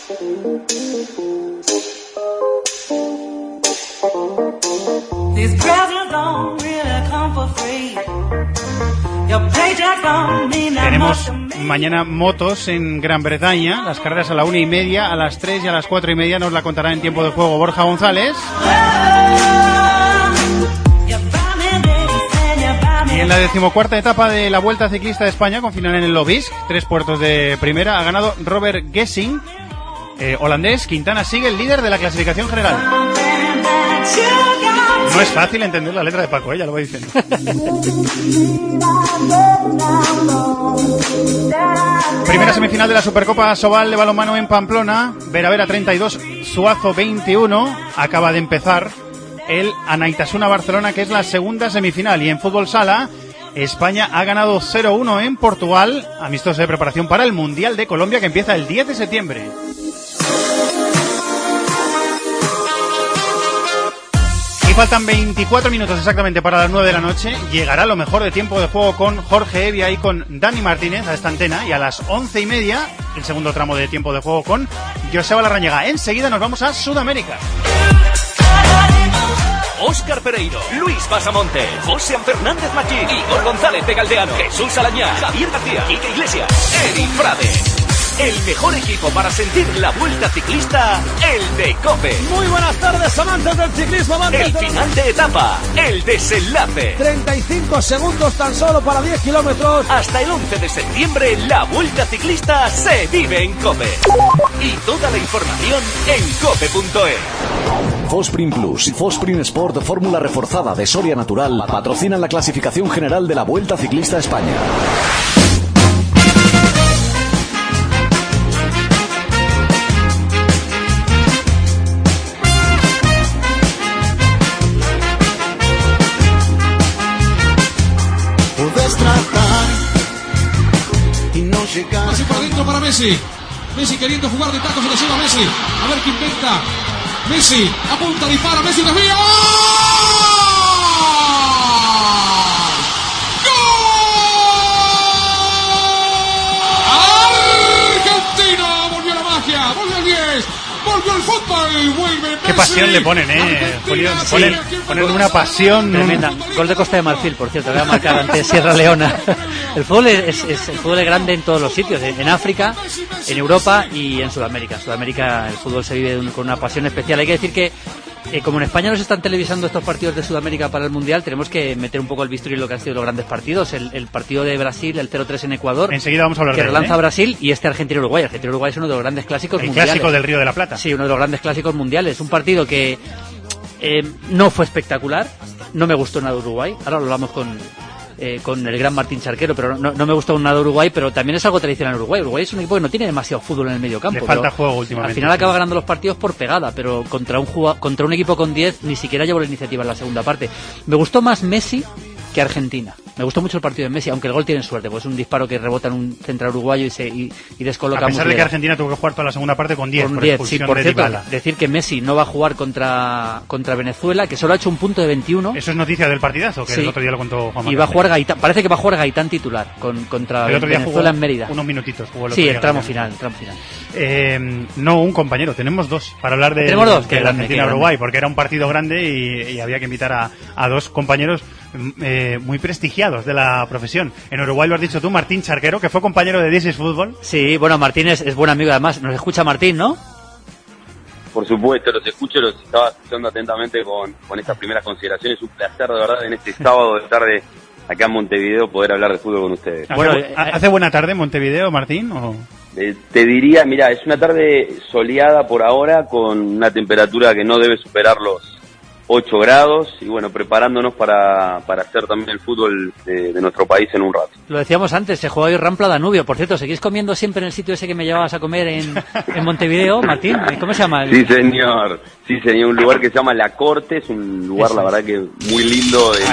Tenemos mañana motos en Gran Bretaña, las carreras a la 1:30, a las 3 y a las 4:30 nos la contará en tiempo de juego Borja González. Y en la 14ª etapa de la Vuelta Ciclista de España, con final en el Lobisk, 3 puertos de primera, ha ganado Robert Gesing, holandés. Quintana sigue el líder de la clasificación general. No es fácil entender la letra de Paco, ya lo voy diciendo. Primera semifinal de la Supercopa Sobal de balonmano en Pamplona. Vera 32, Zuazo 21. Acaba de empezar el Anaitasuna Barcelona, que es la segunda semifinal. Y en fútbol sala, España ha ganado 0-1 en Portugal, amistoso de preparación para el Mundial de Colombia, que empieza el 10 de septiembre. Faltan 24 minutos exactamente para las 9 de la noche. Llegará lo mejor de tiempo de juego con Jorge Evia y con Dani Martínez a esta antena. Y a las 11:30, el segundo tramo de tiempo de juego con Joseba Larrañaga. Enseguida nos vamos a Sudamérica. Óscar Pereiro, Luis Pasamonte, José Fernández Machín, Igor González de Galdeano, Jesús Alañá, Javier García, Quique Iglesias, Eri Frade. El mejor equipo para sentir la Vuelta Ciclista, el de COPE. Muy buenas tardes, amantes del ciclismo, amantes El final de etapa, el desenlace. 35 segundos tan solo para 10 kilómetros. Hasta el 11 de septiembre, la Vuelta Ciclista se vive en COPE. Y toda la información en cope.es. Fosprin Plus y Fosprin Sport Fórmula Reforzada de Soria Natural patrocinan la clasificación general de la Vuelta Ciclista a España. Pase para adentro para Messi. Messi queriendo jugar de tacos, se lo lleva Messi. A ver qué inventa. Messi apunta, dispara, Messi desvía. ¡Argentina! Volvió la magia, volvió el 10. Volvió el fútbol, vuelve Messi. Qué pasión le ponen, ponen una pasión tremenda. Gol de Costa de Marfil, por cierto, voy a marcar ante Sierra Leona. El fútbol el fútbol es grande en todos los sitios, en África, en Europa y en Sudamérica. En Sudamérica el fútbol se vive con una pasión especial. Hay que decir que como en España nos están televisando estos partidos de Sudamérica para el Mundial, tenemos que meter un poco el bisturí en lo que han sido los grandes partidos. El partido de Brasil, el 0-3 en Ecuador. Enseguida vamos a hablar que de él, relanza Brasil, y este Argentina-Uruguay. Argentina-Uruguay es uno de los grandes clásicos mundiales. El clásico del Río de la Plata. Sí, uno de los grandes clásicos mundiales. Un partido que no fue espectacular. No me gustó nada Uruguay. Ahora lo hablamos con el gran Martín Charquero, pero no me gustó nada Uruguay, pero también es algo tradicional en Uruguay. Uruguay es un equipo que no tiene demasiado fútbol en el medio campo. Le falta juego últimamente. Al final acaba ganando los partidos por pegada, pero contra un equipo con 10 ni siquiera llevó la iniciativa en la segunda parte. Me gustó más Messi que Argentina. Me gustó mucho el partido de Messi, aunque el gol tiene suerte, pues es un disparo que rebota en un central uruguayo y descoloca. A pesar de que Argentina tuvo que jugar toda la segunda parte con 10 por expulsión sí, por de cierto, Dybala. decir que Messi no va a jugar contra Venezuela, que solo ha hecho un punto de 21. Eso es noticia del partidazo, que sí. El otro día lo contó Juan Manuel. Y va a jugar Gaitán, parece que va a jugar Gaitán titular contra el otro día Venezuela en Mérida. Unos minutitos jugó el otro sí, día el tramo Gaitán. final. No un compañero, tenemos dos para hablar de la Argentina-Uruguay, porque era un partido grande y había que invitar a dos compañeros muy prestigiados de la profesión. En Uruguay lo has dicho tú, Martín Charquero, que fue compañero de This is Fútbol. Sí, bueno, Martín es buen amigo, además. Nos escucha Martín, ¿no? Por supuesto, los escucho, los estaba escuchando atentamente con estas primeras consideraciones. Un placer, de verdad, en este sábado de tarde acá en Montevideo poder hablar de fútbol con ustedes. ¿Hace buena tarde en Montevideo, Martín? ¿O? Te diría, mira, es una tarde soleada por ahora, con una temperatura que no debe superar los 8 grados, y bueno, preparándonos para hacer también el fútbol de nuestro país en un rato. Lo decíamos antes, se juega hoy Rampla Danubio. Por cierto, ¿seguís comiendo siempre en el sitio ese que me llevabas a comer en Montevideo, Martín? ¿Cómo se llama? Sí, señor, un lugar que se llama La Corte, es un lugar, la verdad, que muy lindo,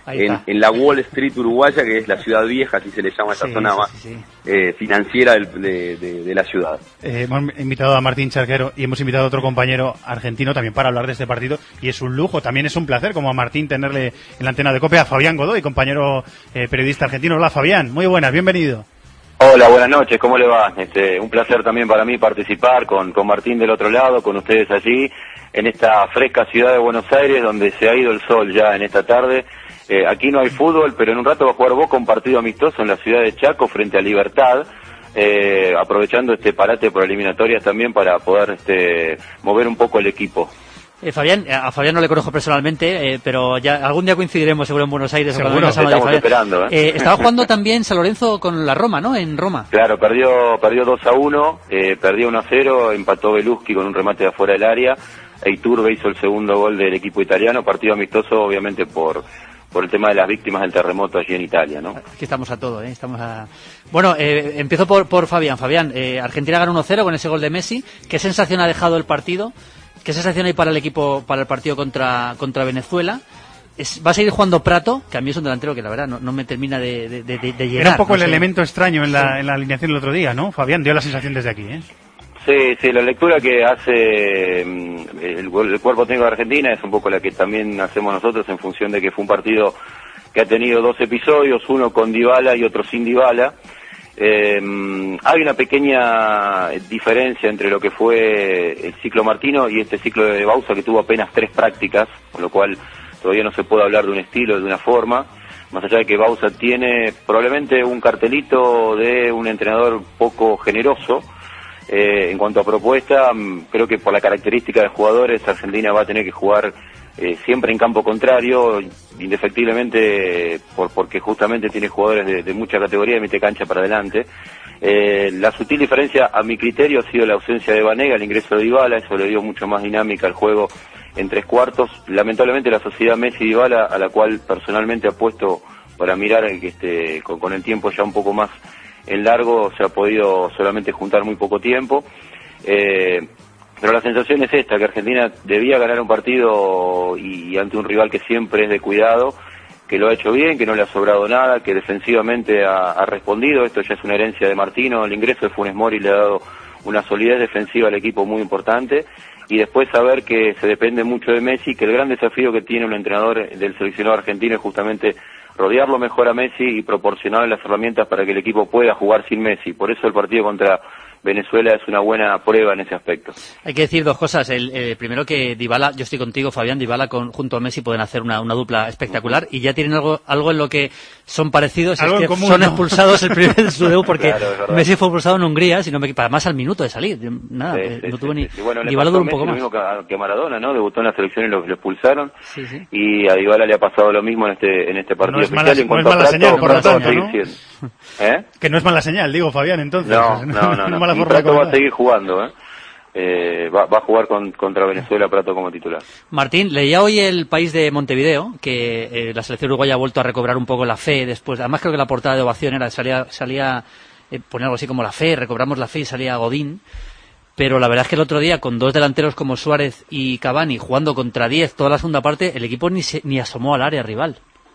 en la Wall Street uruguaya, que es la ciudad vieja, así se le llama a esa zona más financiera de la ciudad. Hemos invitado a Martín Charquero y hemos invitado a otro compañero argentino también para hablar de este partido, y es un lujo, también es un placer como a Martín tenerle en la antena de COPE a Fabián Godoy, compañero periodista argentino. Hola Fabián, muy buenas, bienvenido. Hola, buenas noches, ¿cómo le va? Un placer también para mí participar con Martín del otro lado, con ustedes allí, en esta fresca ciudad de Buenos Aires, donde se ha ido el sol ya en esta tarde. Aquí no hay fútbol, pero en un rato va a jugar Boca un partido amistoso en la ciudad de Chaco frente a Libertad, aprovechando este parate por eliminatorias también para poder mover un poco el equipo. Fabián, a Fabián no le conozco personalmente, pero ya algún día coincidiremos seguro en Buenos Aires. Seguro, estamos esperando. Estaba jugando también San Lorenzo con la Roma, ¿no? En Roma. Claro, perdió 2-1, perdió 1-0, empató Beluschi con un remate de afuera del área, e Iturbe hizo el segundo gol del equipo italiano, partido amistoso obviamente por el tema de las víctimas del terremoto allí en Italia, ¿no? Aquí estamos a todo, Bueno, empiezo por Fabián. Fabián, Argentina gana 1-0 con ese gol de Messi. ¿Qué sensación ha dejado el partido? ¿Qué sensación hay para el equipo, para el partido contra Venezuela? Va a seguir jugando Prato, que a mí es un delantero que la verdad no me termina de llegar. Era un poco el elemento extraño en la alineación el otro día, ¿no? Fabián, dio la sensación desde aquí, ¿eh? Sí, la lectura que hace el cuerpo técnico de Argentina es un poco la que también hacemos nosotros, en función de que fue un partido que ha tenido 2 episodios, uno con Dybala y otro sin Dybala. Hay una pequeña diferencia entre lo que fue el ciclo Martino y este ciclo de Bauza, que tuvo apenas 3 prácticas, con lo cual todavía no se puede hablar de un estilo, de una forma, más allá de que Bauza tiene probablemente un cartelito de un entrenador poco generoso. En cuanto a propuesta, creo que por la característica de jugadores, Argentina va a tener que jugar siempre en campo contrario, indefectiblemente porque justamente tiene jugadores de mucha categoría y mete cancha para adelante. La sutil diferencia, a mi criterio, ha sido la ausencia de Vanega, el ingreso de Dybala, eso le dio mucho más dinámica al juego en 3/4. Lamentablemente la sociedad Messi-Dybala, a la cual personalmente apuesto para mirar con el tiempo ya un poco más en largo, se ha podido solamente juntar muy poco tiempo. Pero la sensación es esta, que Argentina debía ganar un partido y ante un rival que siempre es de cuidado, que lo ha hecho bien, que no le ha sobrado nada, que defensivamente ha respondido. Esto ya es una herencia de Martino. El ingreso de Funes Mori le ha dado una solidez defensiva al equipo muy importante, y después saber que se depende mucho de Messi, que el gran desafío que tiene un entrenador del seleccionado argentino es justamente rodearlo mejor a Messi y proporcionarle las herramientas para que el equipo pueda jugar sin Messi. Por eso el partido contra Venezuela es una buena prueba en ese aspecto. Hay que decir 2 cosas. Primero, que Dybala, yo estoy contigo, Fabián, Dybala junto a Messi pueden hacer una dupla espectacular, y ya tienen algo en lo que son parecidos, es que común, son expulsados el primer de su debut, porque claro, Messi fue expulsado en Hungría, además al minuto de salir. Nada, no tuvo ni... Bueno, Dybala duró un poco más. Lo mismo que Maradona, ¿no? Debutó en la selección y lo expulsaron. Sí. Y a Dybala le ha pasado lo mismo en este partido especial. En cuanto a Prato, ¿no? Que no es mala señal, digo, Fabián, entonces. No. Y Prato va a seguir jugando, va a jugar contra Venezuela Prato como titular. Martín, leía hoy El País de Montevideo que la selección uruguaya ha vuelto a recobrar un poco la fe después. Además, creo que la portada de Ovación salía poner algo así como la fe, recobramos la fe, y salía Godín. Pero la verdad es que el otro día, con 2 delanteros como Suárez y Cavani jugando contra 10 toda la segunda parte, el equipo ni asomó al área rival.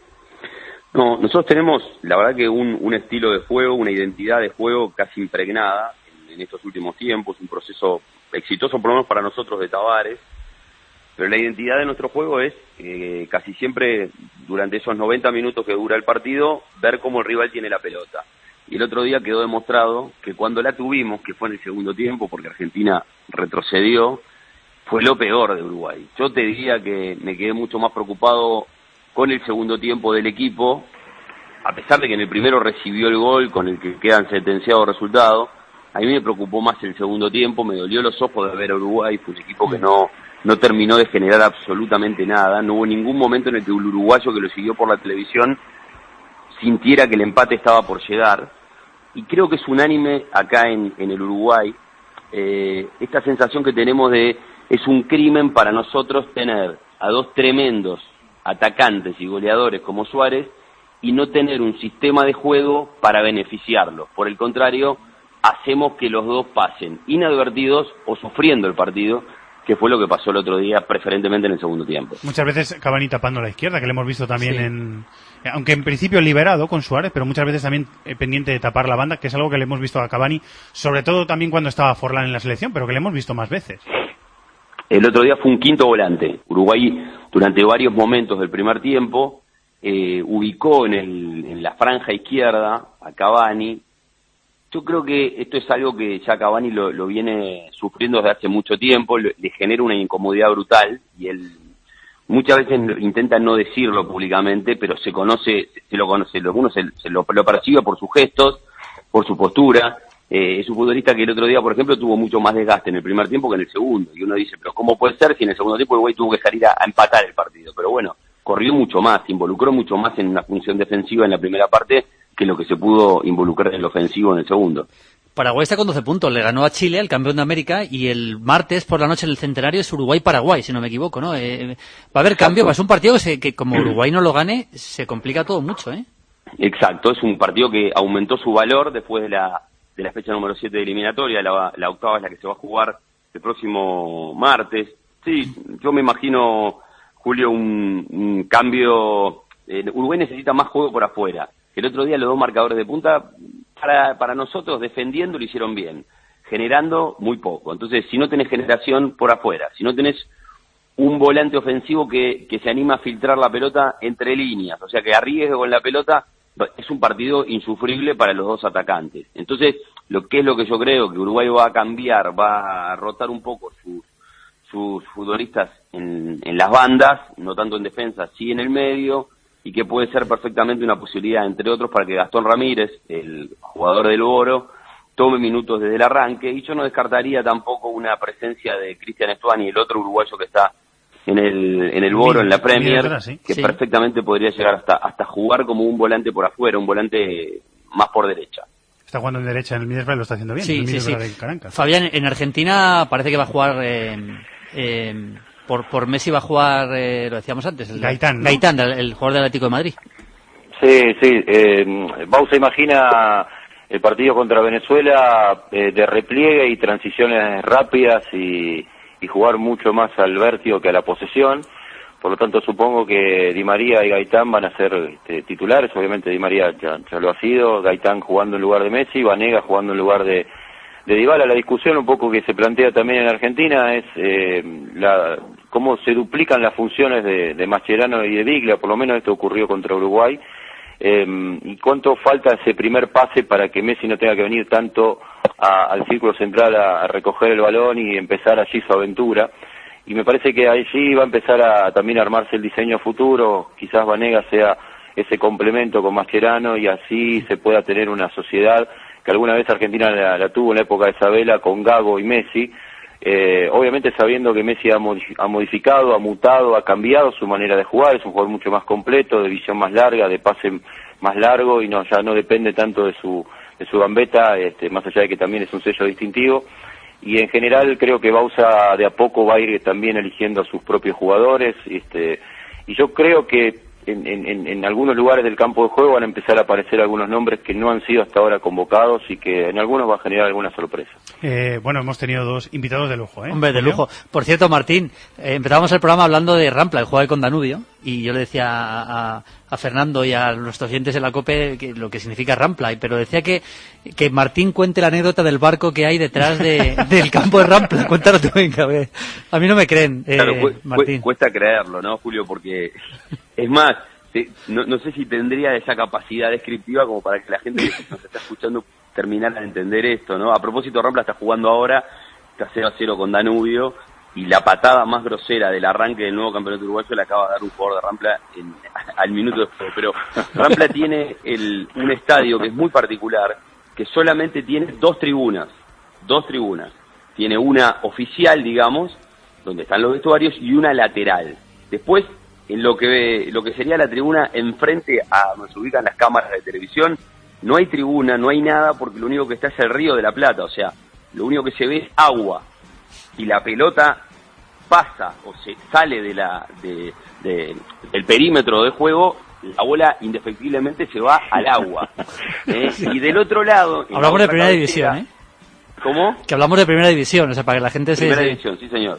No, nosotros tenemos, la verdad, que un estilo de juego, una identidad de juego casi impregnada en estos últimos tiempos, un proceso exitoso por lo menos para nosotros de Tavares, pero la identidad de nuestro juego es casi siempre, durante esos 90 minutos que dura el partido, ver cómo el rival tiene la pelota. Y el otro día quedó demostrado que cuando la tuvimos, que fue en el segundo tiempo, porque Argentina retrocedió, fue lo peor de Uruguay. Yo te diría que me quedé mucho más preocupado con el segundo tiempo del equipo, a pesar de que en el primero recibió el gol con el que quedan sentenciados resultados. A mí me preocupó más el segundo tiempo, me dolió los ojos de ver a Uruguay. Fue un equipo que no terminó de generar absolutamente nada. No hubo ningún momento en el que el uruguayo que lo siguió por la televisión sintiera que el empate estaba por llegar. Y creo que es unánime acá en el Uruguay esta sensación que tenemos de es un crimen para nosotros tener a 2 tremendos atacantes y goleadores como Suárez y no tener un sistema de juego para beneficiarlos. Por el contrario, hacemos que los dos pasen inadvertidos o sufriendo el partido que fue lo que pasó el otro día, preferentemente en el segundo tiempo. Muchas veces Cavani tapando la izquierda, que le hemos visto también aunque en principio liberado con Suárez, pero muchas veces también pendiente de tapar la banda, que es algo que le hemos visto a Cavani, sobre todo también cuando estaba Forlán en la selección, pero que le hemos visto más veces. El otro día fue un quinto volante. Uruguay, durante varios momentos del primer tiempo, ubicó en la franja izquierda a Cavani. Yo creo que esto es algo que ya Cavani lo viene sufriendo desde hace mucho tiempo, le genera una incomodidad brutal, y él muchas veces intenta no decirlo públicamente, pero se lo conoce, uno lo percibe por sus gestos, por su postura. Es un futbolista que el otro día, por ejemplo, tuvo mucho más desgaste en el primer tiempo que en el segundo, y uno dice, pero ¿cómo puede ser si en el segundo tiempo Uruguay tuvo que salir a empatar el partido? Pero bueno, corrió mucho más, se involucró mucho más en una función defensiva en la primera parte que lo que se pudo involucrar en el ofensivo en el segundo. Paraguay está con 12 puntos, le ganó a Chile, el campeón de América, y el martes por la noche en el Centenario es Uruguay-Paraguay, si no me equivoco, ¿no? Va a haber cambio, es un partido que como Uruguay no lo gane, se complica todo mucho, ¿eh? Exacto, es un partido que aumentó su valor después de la fecha número 7 de eliminatoria, la octava es la que se va a jugar el próximo martes. Sí, yo me imagino, Julio, un cambio. Uruguay necesita más juego por afuera. El otro día los dos marcadores de punta, para nosotros, defendiendo lo hicieron bien, generando muy poco. Entonces, si no tenés generación por afuera, si no tenés un volante ofensivo que se anima a filtrar la pelota entre líneas, o sea, que arriesgue con la pelota, es un partido insufrible para los dos atacantes. Entonces, lo que yo creo que Uruguay va a cambiar, va a rotar un poco sus futbolistas en las bandas, no tanto en defensa, sí en el medio, y que puede ser perfectamente una posibilidad, entre otros, para que Gastón Ramírez, el jugador del Boro, tome minutos desde el arranque, y yo no descartaría tampoco una presencia de Cristian Stuani, el otro uruguayo que está en el Boro, en la Premier, que perfectamente podría llegar hasta jugar como un volante por afuera, un volante más por derecha. Está jugando en derecha en el Middlesbrough, lo está haciendo bien. Sí. Fabián, en Argentina parece que va a jugar por Messi, va a jugar, lo decíamos antes, Gaitán, ¿no? Gaitán, el jugador del Atlético de Madrid. Sí. Bausa imagina el partido contra Venezuela de repliegue y transiciones rápidas y jugar mucho más al vértigo que a la posesión. Por lo tanto, supongo que Di María y Gaitán van a ser titulares. Obviamente Di María ya lo ha sido, Gaitán jugando en lugar de Messi, Vanega jugando en lugar de Dybala. La discusión un poco que se plantea también en Argentina es cómo se duplican las funciones de Mascherano y de Biglia, por lo menos esto ocurrió contra Uruguay, y cuánto falta ese primer pase para que Messi no tenga que venir tanto al círculo central a recoger el balón y empezar allí su aventura. Y me parece que allí va a empezar a también armarse el diseño futuro, quizás Vanega sea ese complemento con Mascherano y así se pueda tener una sociedad que alguna vez Argentina la tuvo en la época de Sabela con Gago y Messi, obviamente sabiendo que Messi ha modificado, ha mutado, ha cambiado su manera de jugar, es un jugador mucho más completo, de visión más larga, de pase más largo y ya no depende tanto de su gambeta, más allá de que también es un sello distintivo. Y en general creo que Bausa de a poco va a ir también eligiendo a sus propios jugadores, y yo creo que en algunos lugares del campo de juego van a empezar a aparecer algunos nombres que no han sido hasta ahora convocados y que en algunos va a generar alguna sorpresa. Bueno, hemos tenido dos invitados de lujo, Hombre, de lujo. Por cierto, Martín, empezábamos el programa hablando de Rampla, el jugador con Danubio, y yo le decía a Fernando y a nuestros oyentes de la COPE lo que significa Rampla, pero decía que Martín cuente la anécdota del barco que hay detrás del campo de Rampla. Cuéntalo tú, venga, a mí no me creen, claro, Martín. Cuesta creerlo, ¿no, Julio? Porque, es más, no sé si tendría esa capacidad descriptiva como para que la gente que nos está escuchando terminara de entender esto, ¿no? A propósito, Rampla está jugando ahora, está 0-0 con Danubio, y la patada más grosera del arranque del nuevo campeonato uruguayo la acaba de dar un jugador de Rampla al minuto de juego. Pero Rampla tiene un estadio que es muy particular, que solamente tiene dos tribunas. Tiene una oficial, digamos, donde están los vestuarios, y una lateral. Después, en lo que sería la tribuna enfrente a donde se ubican las cámaras de televisión, no hay tribuna, no hay nada, porque lo único que está es el Río de la Plata, o sea, lo único que se ve es agua, y la pelota pasa o se sale del perímetro de juego, la bola indefectiblemente se va al agua. Y del otro lado... Hablamos de primera división, ¿Cómo? Que hablamos de primera división, o sea, para que la gente Primera división, sí señor.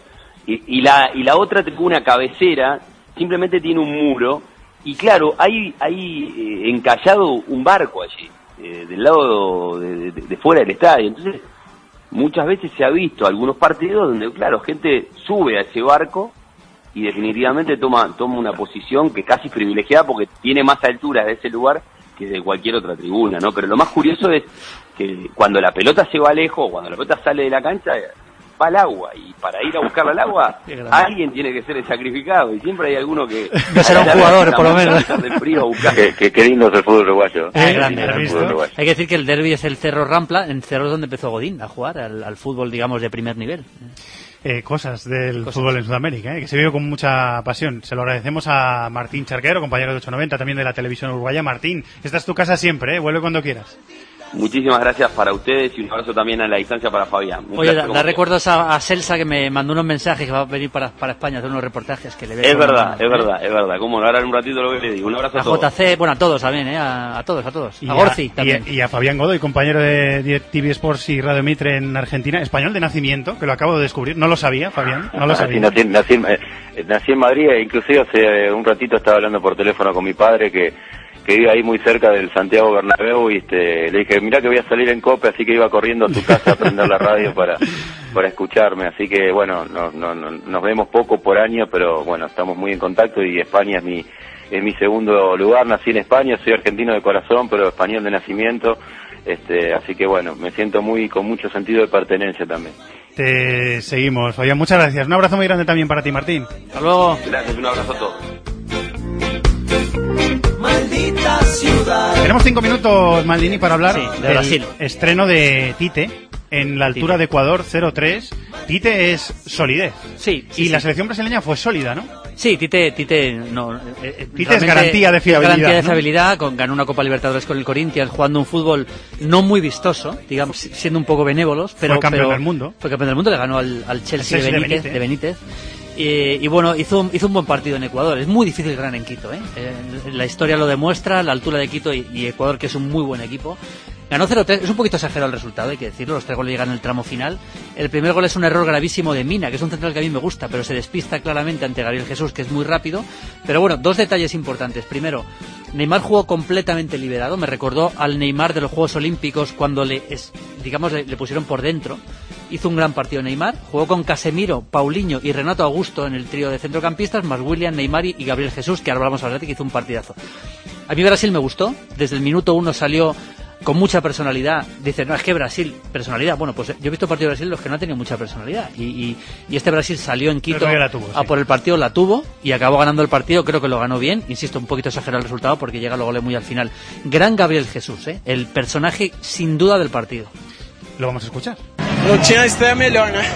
Y la otra tribuna cabecera simplemente tiene un muro, y claro, hay encallado un barco allí, del lado de fuera del estadio. Entonces, muchas veces se ha visto algunos partidos donde, claro, gente sube a ese barco y definitivamente toma una posición que casi privilegiada porque tiene más altura de ese lugar que de cualquier otra tribuna, ¿no? Pero lo más curioso es que cuando la pelota se va lejos, cuando la pelota sale de la cancha, va al agua, y para ir a buscarla al agua alguien tiene que ser el sacrificado, y siempre hay alguno que será un jugador, por lo menos. Qué lindo es el fútbol uruguayo. Hay que decir que el derbi es el Cerro Rampla, en Cerro es donde empezó Godín a jugar al fútbol, digamos, de primer nivel. Cosas del fútbol en Sudamérica, que se vive con mucha pasión. Se lo agradecemos a Martín Charquero, compañero de 890, también de la televisión uruguaya. Martín, esta es tu casa siempre, vuelve cuando quieras. Muchísimas gracias para ustedes, y un abrazo también a la distancia para Fabián. Oye, da recuerdos a Celsa, que me mandó unos mensajes que va a venir para España a hacer unos reportajes que le veo. Es verdad. Como ahora en un ratito lo que le digo. Un abrazo a todos. A JC, bueno, a todos también, a todos. A Gorci también. Y a Fabián Godoy, compañero de TV Sports y Radio Mitre en Argentina, español de nacimiento, que lo acabo de descubrir. No lo sabía, Fabián, no lo sabía. Nací en Madrid, inclusive hace un ratito estaba hablando por teléfono con mi padre que vive ahí muy cerca del Santiago Bernabéu, y le dije, mirá que voy a salir en COPE, así que iba corriendo a su casa a prender la radio para escucharme. Así que bueno, nos vemos poco por año, pero bueno, estamos muy en contacto, y España es mi segundo lugar. Nací en España, soy argentino de corazón, pero español de nacimiento, así que bueno, me siento con mucho sentido de pertenencia también. Te seguimos, Fabián, muchas gracias. Un abrazo muy grande también para ti, Martín. Hasta luego. Gracias, un abrazo a todos. Maldita ciudad. Tenemos 5 minutos, Maldini, para hablar de Brasil. Estreno de Tite en la altura de Ecuador, 0-3. Tite es solidez. Sí. La selección brasileña fue sólida, ¿no? Sí, Tite es garantía de fiabilidad. Ganó una Copa Libertadores con el Corinthians, jugando un fútbol no muy vistoso, digamos, siendo un poco benévolos, pero fue campeón del mundo. Fue campeón del mundo, le ganó al Chelsea de Benítez. Y bueno, hizo un buen partido en Ecuador. Es muy difícil ganar en Quito, la historia lo demuestra, la altura de Quito y Ecuador, que es un muy buen equipo. Ganó 0-3, es un poquito exagerado el resultado, hay que decirlo, los 3 goles llegan en el tramo final. El primer gol es un error gravísimo de Mina, que es un central que a mí me gusta, pero se despista claramente ante Gabriel Jesús, que es muy rápido. Pero bueno, 2 detalles importantes. Primero, Neymar jugó completamente liberado, me recordó al Neymar de los Juegos Olímpicos cuando le pusieron por dentro. Hizo un gran partido Neymar, jugó con Casemiro, Paulinho y Renato Augusto en el trío de centrocampistas, más William, Neymar y Gabriel Jesús, que ahora vamos a hablar de que hizo un partidazo. A mí Brasil me gustó, desde el minuto 1 salió con mucha personalidad. Dicen, no, es que Brasil, personalidad. Bueno, pues yo he visto partidos de Brasil los que no han tenido mucha personalidad. Y este Brasil salió en Quito por el partido, la tuvo y acabó ganando el partido. Creo que lo ganó bien. Insisto, un poquito exagerado el resultado porque llega los goles muy al final. Gran Gabriel Jesús, el personaje sin duda del partido. Lo vamos a escuchar. Não tinha estreia melhor, né?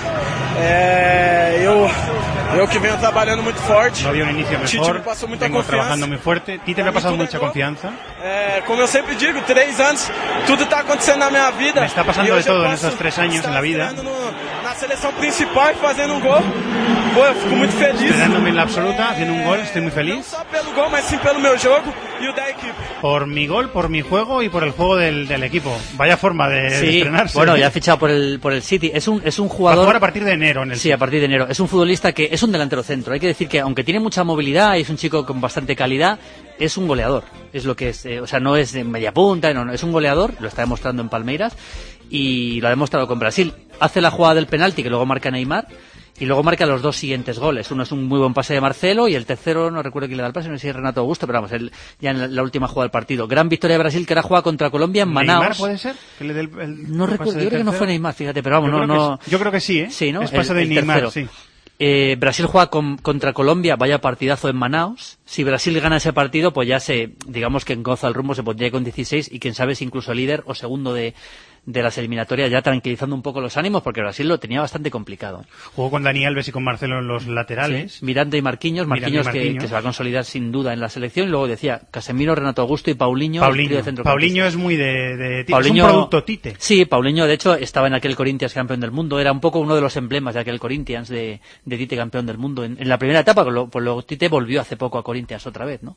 Eu que venho trabalhando muito forte. No había un inicio mejor, vengo trabajando muy fuerte. Tite me ha pasado mucha confianza. Como eu sempre digo, 3 anos, tudo está acontecendo na minha vida. Me está pasando de todo en estos 3 años en la vida. Na seleção principal fazendo un gol. Pô, eu fico muito feliz. Estrenándome en la absoluta, haciendo un gol, estoy muy feliz. Não só pelo gol, mas sim pelo meu jogo e o da equipe. Por mi gol, por mi juego y por el juego del equipo. Vaya forma de estrenarse. Bueno, ya ha fichado por el City. Es un jugador. Va a jugar a partir de enero en el Sí, a partir de enero. Es un futbolista que es un delantero centro. Hay que decir que aunque tiene mucha movilidad y es un chico con bastante calidad, es un goleador. Es lo que es. O sea, no es de media punta, no, es un goleador. Lo está demostrando en Palmeiras y lo ha demostrado con Brasil. Hace la jugada del penalti que luego marca Neymar. Y luego marca los 2 siguientes goles. Uno es un muy buen pase de Marcelo y el tercero, no recuerdo quién le da el pase, no sé si es Renato Augusto, pero vamos, ya en la última jugada del partido. Gran victoria de Brasil, que era jugada contra Colombia en Manaus. ¿Neymar puede ser? ¿Que le dé no recuerdo, yo creo que no fue Neymar, fíjate, pero vamos, yo creo que sí, Sí, ¿no? Es pase de Neymar, sí. Brasil juega contra Colombia, vaya partidazo en Manaus. Si Brasil gana ese partido, pues ya digamos que engoza el rumbo, se pondría con 16 y quién sabe si incluso líder o segundo de las eliminatorias, ya tranquilizando un poco los ánimos, porque Brasil lo tenía bastante complicado. Jugó con Dani Alves y con Marcelo en los laterales. Sí, Miranda y Marquinhos que se va a consolidar sin duda en la selección. Y luego decía Casemiro, Renato Augusto y Paulinho. Paulinho es muy de Paulinho, es un producto Tite. Sí, Paulinho de hecho estaba en aquel Corinthians campeón del mundo, era un poco uno de los emblemas de aquel Corinthians de Tite campeón del mundo en la primera etapa, pues luego Tite volvió hace poco a Corinthians otra vez, ¿no?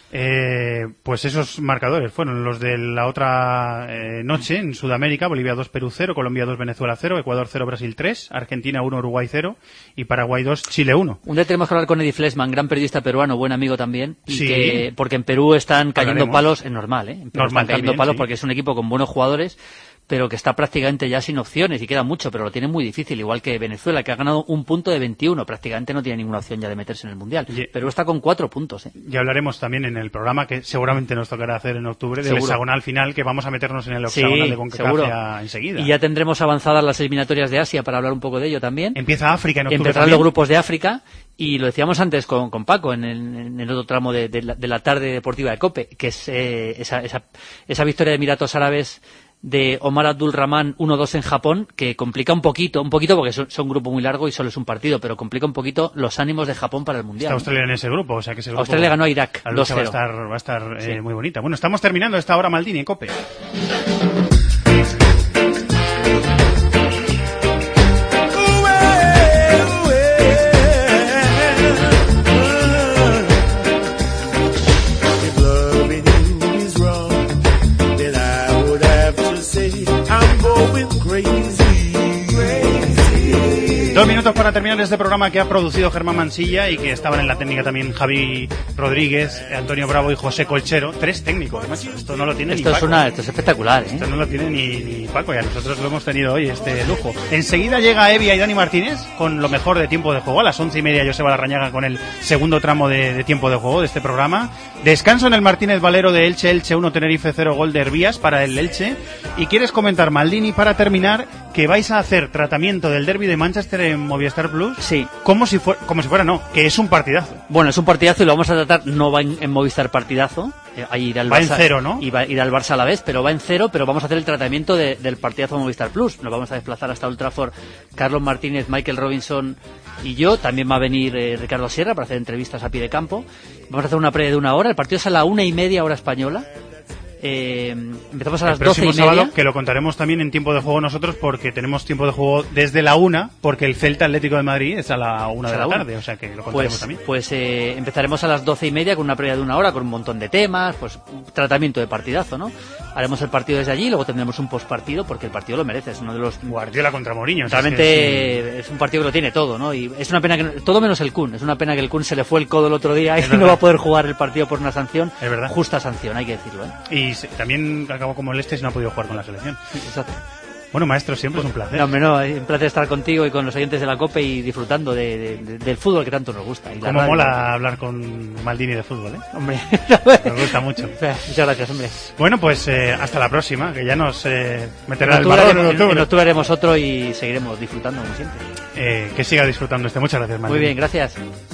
Pues esos marcadores fueron los de la otra noche en Sudamérica: Bolivia 2, Perú 0, Colombia 2, Venezuela 0, Ecuador 0, Brasil 3, Argentina 1, Uruguay 0 y Paraguay 2, Chile 1. Un día tenemos que hablar con Eddie Flesman, gran periodista peruano, buen amigo también, y Sí. porque en Perú están cayendo Hablaremos. palos, es normal, en Perú Normal están cayendo también, palos sí. porque es un equipo con buenos jugadores, pero que está prácticamente ya sin opciones y queda mucho, pero lo tiene muy difícil, igual que Venezuela, que ha ganado un punto de 21, prácticamente no tiene ninguna opción ya de meterse en el Mundial. Perú está con 4 puntos. Ya hablaremos también en el programa que seguramente nos tocará hacer en octubre del Seguro. hexagonal final, que vamos a meternos en el hexagonal de CONCACAF seguro. ya enseguida. Y ya tendremos avanzadas las eliminatorias de Asia para hablar un poco de ello también. Empieza África en octubre Empezarán también. los grupos de África, y lo decíamos antes con Paco en el otro tramo de la tarde deportiva de COPE, que es esa victoria de Emiratos Árabes de Omar Abdul Rahman 1-2 en Japón, que complica un poquito porque son un grupo muy largo y solo es un partido, pero complica un poquito los ánimos de Japón para el Mundial. Está Australia en ese grupo, o sea que ese grupo, Australia ganó a Irak la lucha 2-0. va a estar Sí. muy bonita. Bueno, estamos terminando esta hora Maldini en COPE. If loving you is wrong, then I would have to say I'm going crazy. 2 minutos para terminar este programa que ha producido Germán Mansilla y que estaban en la técnica también Javi Rodríguez, Antonio Bravo y José Colchero. 3 técnicos, macho. Esto no lo tiene Esto ni es Paco. esto es espectacular, ¿eh? Esto no lo tiene ni Paco, y a nosotros lo hemos tenido hoy, este lujo. Enseguida llega Evia y Dani Martínez con lo mejor de tiempo de juego. A las 11:30 Joseba Larrañaga con el segundo tramo de tiempo de juego de este programa. Descanso en el Martínez Valero de Elche, Elche 1, Tenerife 0, gol de Hervías para el Elche. Y quieres comentar, Maldini, para terminar, que vais a hacer tratamiento del derbi de Manchester en Movistar Plus. Sí. Como si fuera, no, que es un partidazo. Bueno, es un partidazo y lo vamos a tratar, no va en Movistar partidazo, ahí irá el Va en Barça, cero, ¿no? Y va a ir al Barça a la vez, pero va en 0, pero vamos a hacer el tratamiento del partidazo Movistar Plus. Nos vamos a desplazar hasta Old Trafford, Carlos Martínez, Michael Robinson y yo. También va a venir Ricardo Sierra para hacer entrevistas a pie de campo. Vamos a hacer una previa de 1 hora. El partido es a la 1:30 hora española. Empezamos a las 12:30. El próximo sábado, que lo contaremos también en tiempo de juego nosotros, porque tenemos tiempo de juego desde la 1, porque el Celta Atlético de Madrid es a la 1 de la tarde, o sea que lo contaremos también. Pues empezaremos a las 12:30 con una previa de 1 hora, con un montón de temas, pues tratamiento de partidazo, ¿no? Haremos el partido desde allí, luego tendremos un postpartido, porque el partido lo merece, es uno de los... Guardiola contra Mourinho. Realmente es un partido que lo tiene todo, ¿no? Y es una pena que todo menos el Kun, es una pena que el Kun se le fue el codo el otro día y no va a poder jugar el partido por una sanción. Es verdad. Justa sanción, hay que decirlo, ¿eh? Y también acabó como el y no ha podido jugar con la selección. Exacto. Bueno, maestro, siempre es un placer. No, hombre, no, es un placer estar contigo y con los oyentes de la COPE y disfrutando del fútbol que tanto nos gusta. Y la Como radio. mola hablar con Maldini de fútbol, ¿eh? Hombre, nos gusta mucho. Muchas gracias, hombre. Bueno, pues hasta la próxima, que ya nos meterá el balón en octubre. En octubre haremos otro y seguiremos disfrutando como siempre. Que siga disfrutando este. Muchas gracias, Maldini. Muy bien, gracias.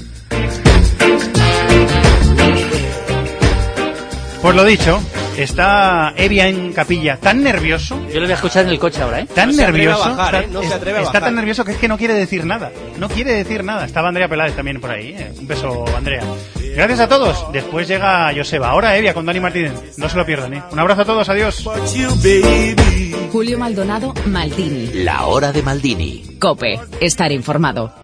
Pues lo dicho, está Evia en capilla tan nervioso. Yo lo voy a escuchar en el coche ahora, ¿eh? Tan nervioso. No se atreve a está bajar. tan nervioso que es que no quiere decir nada. No quiere decir nada. Estaba Andrea Peláez también por ahí. Un beso, Andrea. Gracias a todos. Después llega Joseba. Ahora Evia con Dani Martínez. No se lo pierdan, ¿eh? Un abrazo a todos. Adiós. Julio Maldonado, Maldini. La hora de Maldini. COPE. Estar informado.